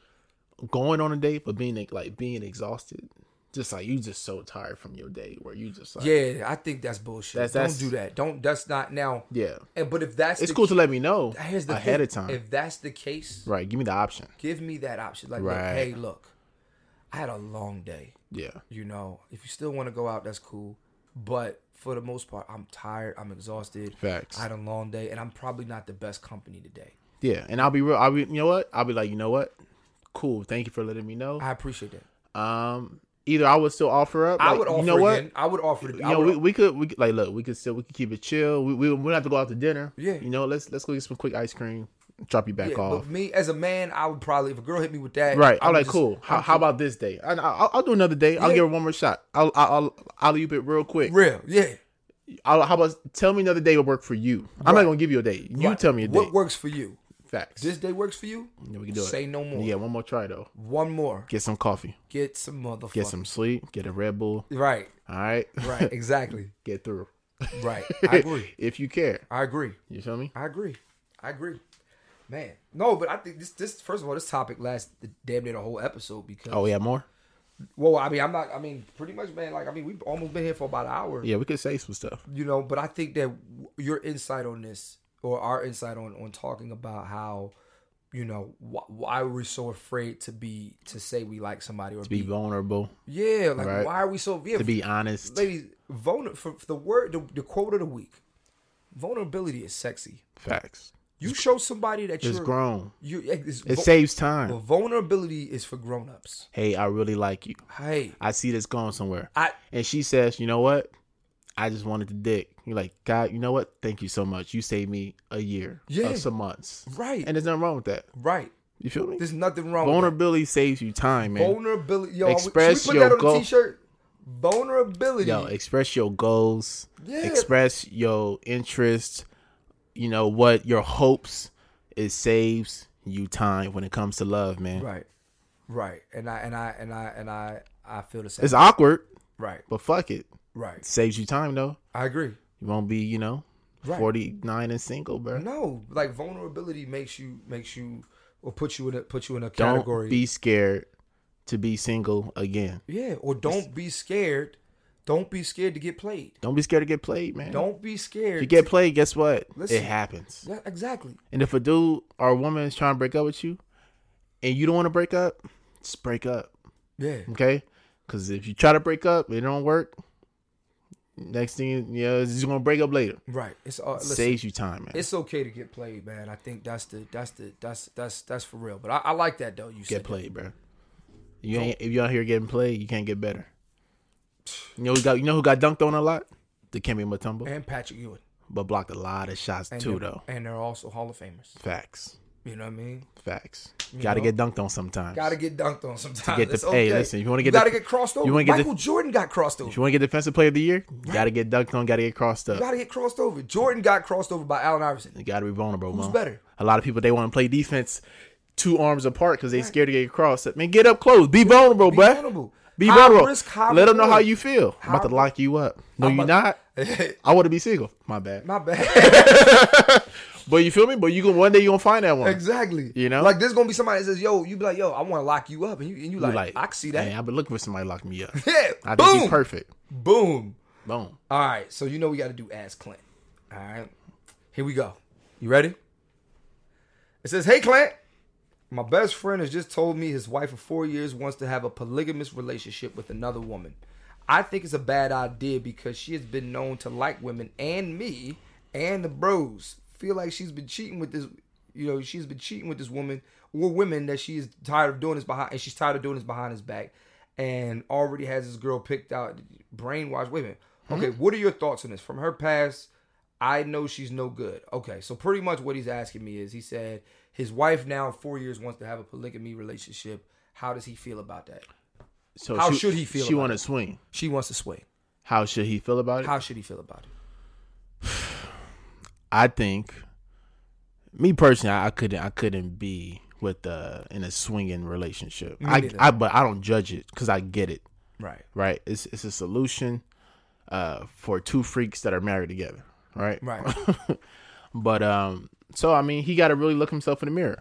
Going on a date but being exhausted. Just like you just so tired from your day where you just like, yeah, I think that's bullshit. Don't do that. That's not now. Yeah. But if that's it's cool to let me know ahead of time. If that's the case, right, give me the option. Give me that option. Like, look, I had a long day. Yeah. You know, if you still want to go out, that's cool. But for the most part, I'm tired. I'm exhausted. Facts. I had a long day, and I'm probably not the best company today. Yeah, and I'll be real. You know what? I'll be like, you know what? Cool. Thank you for letting me know. I appreciate that. Either I would still offer up. I would offer. You know what? I would offer. You know, we could like look. We could keep it chill. We don't have to go out to dinner. Yeah. You know, let's go get some quick ice cream. Drop you back off. But me as a man, I would probably, if a girl hit me with that, right? I'm like, cool. How about this day? I'll do another day. I'll give her one more shot. I'll leave it real quick. Yeah. How about tell me another day will work for you? I'm not gonna give you a day. You tell me a day. What works for you? Facts. This day works for you? Yeah, we can do it. Say no more. Yeah, one more try though. One more. Get some coffee. Get some motherfucker. Get some sleep. Get a Red Bull. Right. All right. Right. Exactly. Get through. Right. I agree. If you care. I agree. You feel me? I agree. Man. No, but I think this first of all, this topic lasts damn near the whole episode because. Oh, we have more? Well, I mean, pretty much, man, we've almost been here for about an hour. Yeah, we could say some stuff. You know, but I think that your insight on this, or our insight on talking about how, you know, why are we so afraid to say we like somebody or to be vulnerable? Yeah, like right? Why are we so to be honest? Ladies, for the word, the quote of the week, vulnerability is sexy. Facts. You show somebody that you're grown. It saves time. But vulnerability is for grown-ups. Hey, I really like you. Hey, I see this going somewhere. And she says, you know what? I just wanted to dick. You're like, God, you know what? Thank you so much. You saved me a year of some months. Right. And there's nothing wrong with that. Right. You feel me? There's nothing wrong Vulnerability with that. saves you time, man. Vulnerability. Yo, express should we put that on a t-shirt? Vulnerability. Yo, express your goals. Yeah. Express your interests. You know what? Your hopes. It saves you time when it comes to love, man. Right. And I feel the same. It's awkward. Right. But fuck it. Right. It saves you time though. I agree. You won't be, 49 and single, bro. No, like vulnerability makes you or put you in a category. Don't be scared to be single again. Yeah, or don't be scared. Don't be scared to get played. Don't be scared to get played, man. Don't be scared. If you get played, guess what? It happens. Yeah, exactly. And if a dude or a woman is trying to break up with you and you don't want to break up, just break up. Yeah. Okay? Because if you try to break up, it don't work. Next thing, it's just going to break up later. Right. It saves you time, man. It's okay to get played, man. I think that's for real. But I like that, though. You get played, bro. If you're out here getting played, you can't get better. You know who got dunked on a lot? Dikembe Mutombo and Patrick Ewing, but blocked a lot of shots too, though. And they're also Hall of Famers. Facts. You know what I mean? Facts. Got to get dunked on sometimes. Got to get dunked on sometimes. To get hey, listen, if you want to get, got to get crossed over. Michael Jordan got crossed over. If you want to get Defensive Player of the Year, you got to get dunked on. Got to get crossed up. You got to get crossed over. Jordan got crossed over by Allen Iverson. You got to be vulnerable, man. Who's better? A lot of people, they want to play defense 2 arms apart because they scared to get crossed. Man, get up close. Be vulnerable, be bruh. Vulnerable. Be vulnerable. Let them know how you feel. I'm about to lock you up. No, you're not. I want to be single. My bad. But you feel me? But one day you're going to find that one. Exactly. You know? Like there's going to be somebody that says, yo, you be like, yo, I want to lock you up. And you like, I can see that. Hey, I've been looking for somebody to lock me up. Yeah. I think he's perfect. Boom. All right. So we got to do Ask Clint. All right. Here we go. You ready? It says, hey, Clint. My best friend has just told me his wife of 4 years wants to have a polygamous relationship with another woman. I think it's a bad idea because she has been known to like women and me and the bros. Feel like she's been cheating with this, she's been cheating with this woman or women that she is tired of doing this behind, and she's tired of doing this behind his back, and already has this girl picked out, brainwashed. Wait a minute. Okay, what are your thoughts on this? From her past, I know she's no good. Okay, so pretty much what he's asking me is, he said his wife now 4 years wants to have a polygamy relationship. How does he feel about that? So how should he feel? She want to swing. She wants to swing. How should he feel about it? How should he feel about it? I think, me personally, I couldn't be with in a swinging relationship. But I don't judge it because I get it. Right. It's a solution for two freaks that are married together. Right. But so I mean, he got to really look himself in the mirror.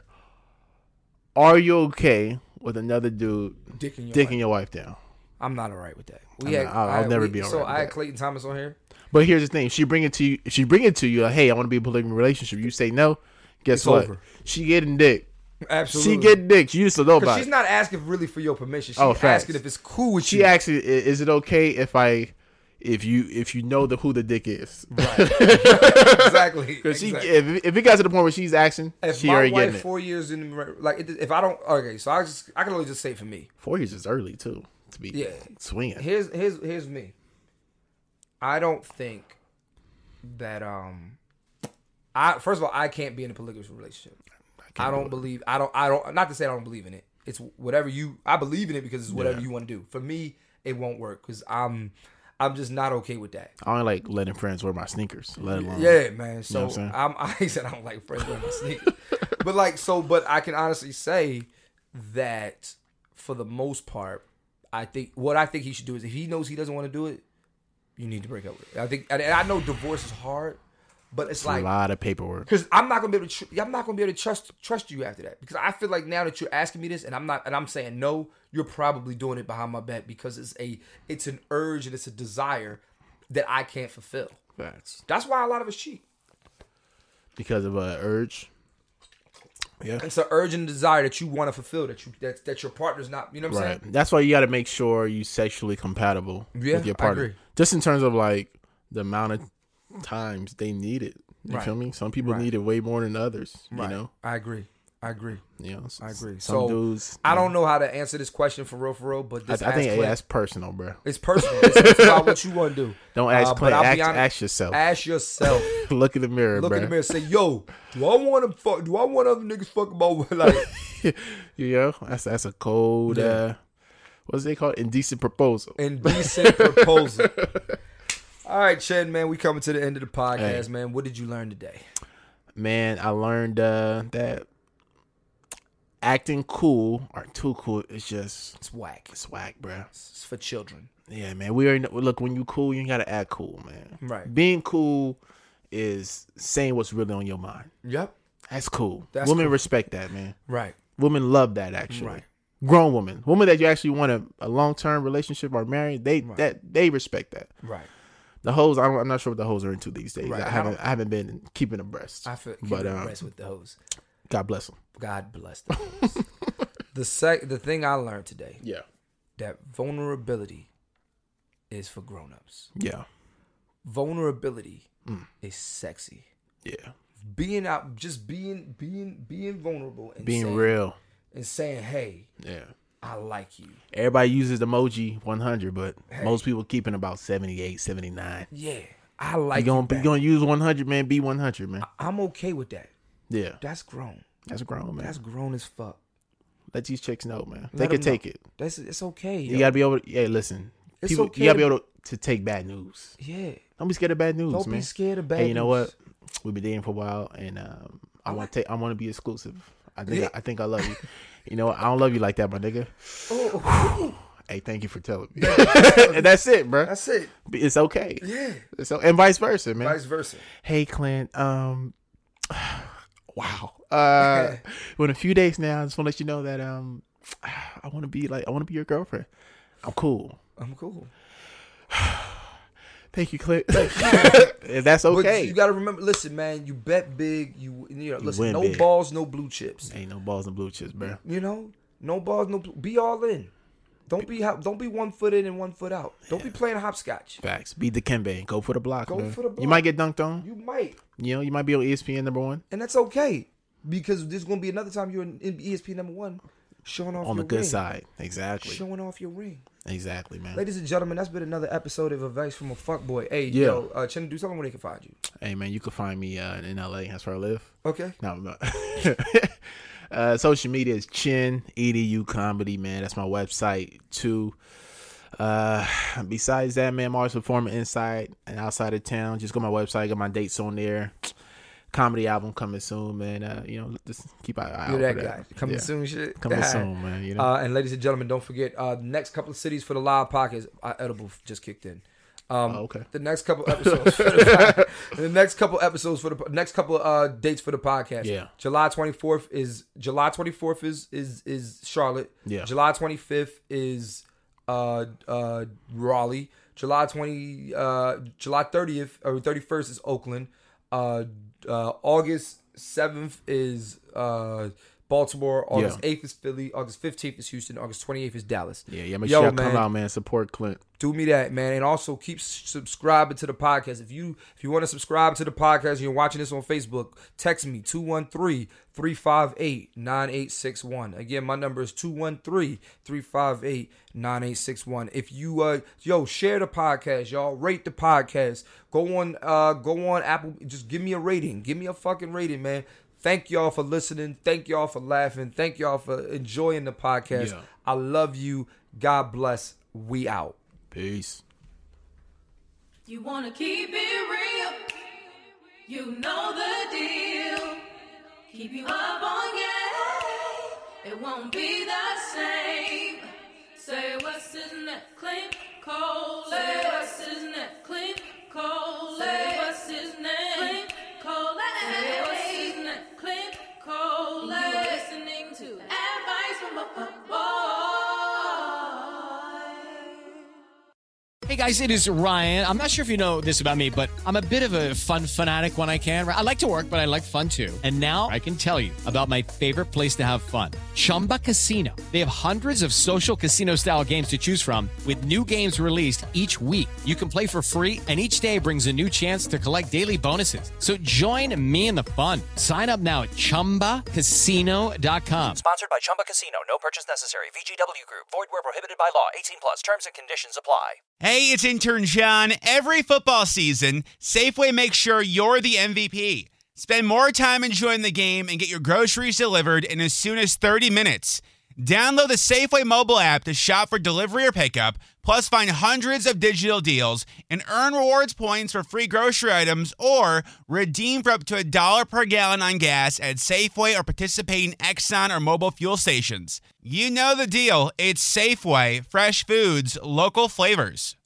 Are you okay with another dude dicking your wife down? I'm not all right with that. I'll never be all right. So with I had that. Clayton Thomas on here. But here's the thing: if she bring it to you, hey, I want to be in a polygamy relationship. You say no. Guess It's what? over. She getting dick. Absolutely. She getting dick. You used to know about it. She's not asking really for your permission. She's asking if it's cool with you. She asking, is it okay if you know who the dick is? Right. Exactly. Because if it got to the point where she's asking, she already getting it. 4 years in, like, if I don't, okay, so I can only just say for me. 4 years is early too to be swinging. Here's me. I don't think that first of all, I can't be in a polygamous relationship. I don't believe. I don't. Not to say I don't believe in it. It's whatever I believe in it because it's whatever you want to do. For me, it won't work because I'm just not okay with that. I don't like letting friends wear my sneakers. Let alone. Yeah, man. So you know what I'm I said I don't like friends wearing my sneakers. But I can honestly say that for the most part, I think he should do is if he knows he doesn't want to do it, you need to break up with it. I think, and I know divorce is hard. But it's like a lot of paperwork. Because I'm not gonna be able to trust you after that. Because I feel like now that you're asking me this and I'm saying no, you're probably doing it behind my back because it's an urge and it's a desire that I can't fulfill. Facts. That's why a lot of us cheat. Because of an urge. Yeah. It's an urge and desire that you want to fulfill that your partner's not. You know what I'm saying? That's why you got to make sure you sexually compatible with your partner. I agree. Just in terms of like the amount of times they need it. You feel me? Some people need it way more than others. Right. You know? I agree. You know, I agree. Some dudes. I don't know how to answer this question for real, but I think that's personal, bro. It's personal. It's about what you want to do. Don't ask Clint. Ask yourself. Ask yourself. Look in the mirror, Look bro. in the mirror and say, yo, do I want to fuck? Do I want other niggas fuck about like? That's a cold. What's they called? Indecent proposal. Indecent proposal. All right, Chen, man, we coming to the end of the podcast, man. What did you learn today? Man, I learned that acting cool or too cool is just... It's whack. It's whack, bro. It's for children. Yeah, man. Look, when you cool, you got to act cool, man. Right. Being cool is saying what's really on your mind. Yep. That's cool. Women respect that, man. Right. Women love that, actually. Right. Grown women. Women that you actually want a long-term relationship or married, they respect that. Right. The hoes, I'm not sure what the hoes are into these days. Right. I haven't been keeping abreast. I feel keeping abreast with the hoes. God bless them. God bless them. The thing I learned today. Yeah. That vulnerability is for grown-ups. Yeah. Vulnerability is sexy. Yeah. Being out, just being vulnerable and being real and saying, "Hey, yeah, I like you." Everybody uses the emoji 100, but most people keeping about 78, 79. Yeah, I like you. You're gonna use 100, man. Be 100, man. I'm okay with that. Yeah, that's grown. That's grown, man. That's grown as fuck. Let these chicks know, man. They can take it. It's okay. You gotta be able to, listen. It's okay. You gotta be able to take bad news. Yeah. Don't be scared of bad news, man. Don't be scared of bad news. Hey, you know what? We've been dating for a while, and I want to be exclusive. I think I love you. You know what? I don't love you like that, my nigga. Oh. Hey, thank you for telling me. And that's it, bro. That's it. It's okay. Yeah. And vice versa, man. Vice versa. Hey, Clint. Wow. In a few days now, I just want to let you know that I want to be your girlfriend. I'm cool. Thank you, Clint. That's okay. But you got to remember, listen, man, you bet big. You know, listen, no big. balls, no blue chips. Ain't no balls and blue chips, bro. You know, no balls, no blue. Be all in. Don't be 1 foot in and 1 foot out. Don't be playing hopscotch. Facts. Be Dikembe. Go for the block. Go for the block. You might get dunked on. You might. You know, you might be on ESPN #1. And that's okay. Because there's going to be another time you're in ESPN #1 showing off on your the good ring. side. Exactly. Showing off your ring. Exactly, man. Ladies and gentlemen, that's been another episode of Advice from a Fuckboy. Hey, yo, Chin, do something where they can find you. Hey, man, you can find me in LA. That's where I live. Okay. No. Social media is Chin EDU Comedy, man. That's my website too. Besides that, man, I'm always performing inside and outside of town. Just go to my website, got my dates on there. Comedy album coming soon, man. You know, just keep an eye out for that. You're that guy. Coming soon, shit. Coming soon, man. You know. And ladies and gentlemen, don't forget the next couple of cities for the live podcast. Edible just kicked in. Okay. The next couple episodes for the next couple episodes for the next couple dates for the podcast. Yeah. July 24th is Charlotte. Yeah. July 25th is Raleigh. July 30th or 31st is Oakland. August 7th is Baltimore. August 8th is Philly. August 15th is Houston. August 28th is Dallas. Yeah, make sure y'all come out, man. Support Clint. Do me that, man. And also keep subscribing to the podcast. If you want to subscribe to the podcast and you're watching this on Facebook, text me 213-358-9861. Again, my number is 213-358-9861. If you share the podcast, y'all rate the podcast. Go on Apple, just give me a rating. Give me a fucking rating, man. Thank y'all for listening. Thank y'all for laughing. Thank y'all for enjoying the podcast. Yeah. I love you. God bless. We out. Peace. You wanna keep it real, you know the deal. Keep you up on game, it won't be the same. Say what's his name? Clint Cole. Say what's his name? Clint Cole. Say what's his name? Clint Cole. Say what's his name? Clint Cole. You're listening to Advice from a Fuckboy. Hey guys, it is Ryan. I'm not sure if you know this about me, but I'm a bit of a fun fanatic when I can. I like to work, but I like fun too. And now I can tell you about my favorite place to have fun. Chumba Casino. They have hundreds of social casino style games to choose from with new games released each week. You can play for free and each day brings a new chance to collect daily bonuses. So join me in the fun. Sign up now at ChumbaCasino.com. Sponsored by Chumba Casino. No purchase necessary. VGW Group. Void where prohibited by law. 18 plus. Terms and conditions apply. Hey, it's intern John. Every football season, Safeway makes sure you're the MVP. Spend more time enjoying the game and get your groceries delivered in as soon as 30 minutes. Download the Safeway mobile app to shop for delivery or pickup, plus find hundreds of digital deals and earn rewards points for free grocery items or redeem for up to $1 per gallon on gas at Safeway or participating Exxon or mobile fuel stations. You know the deal. It's Safeway. Fresh foods, local flavors.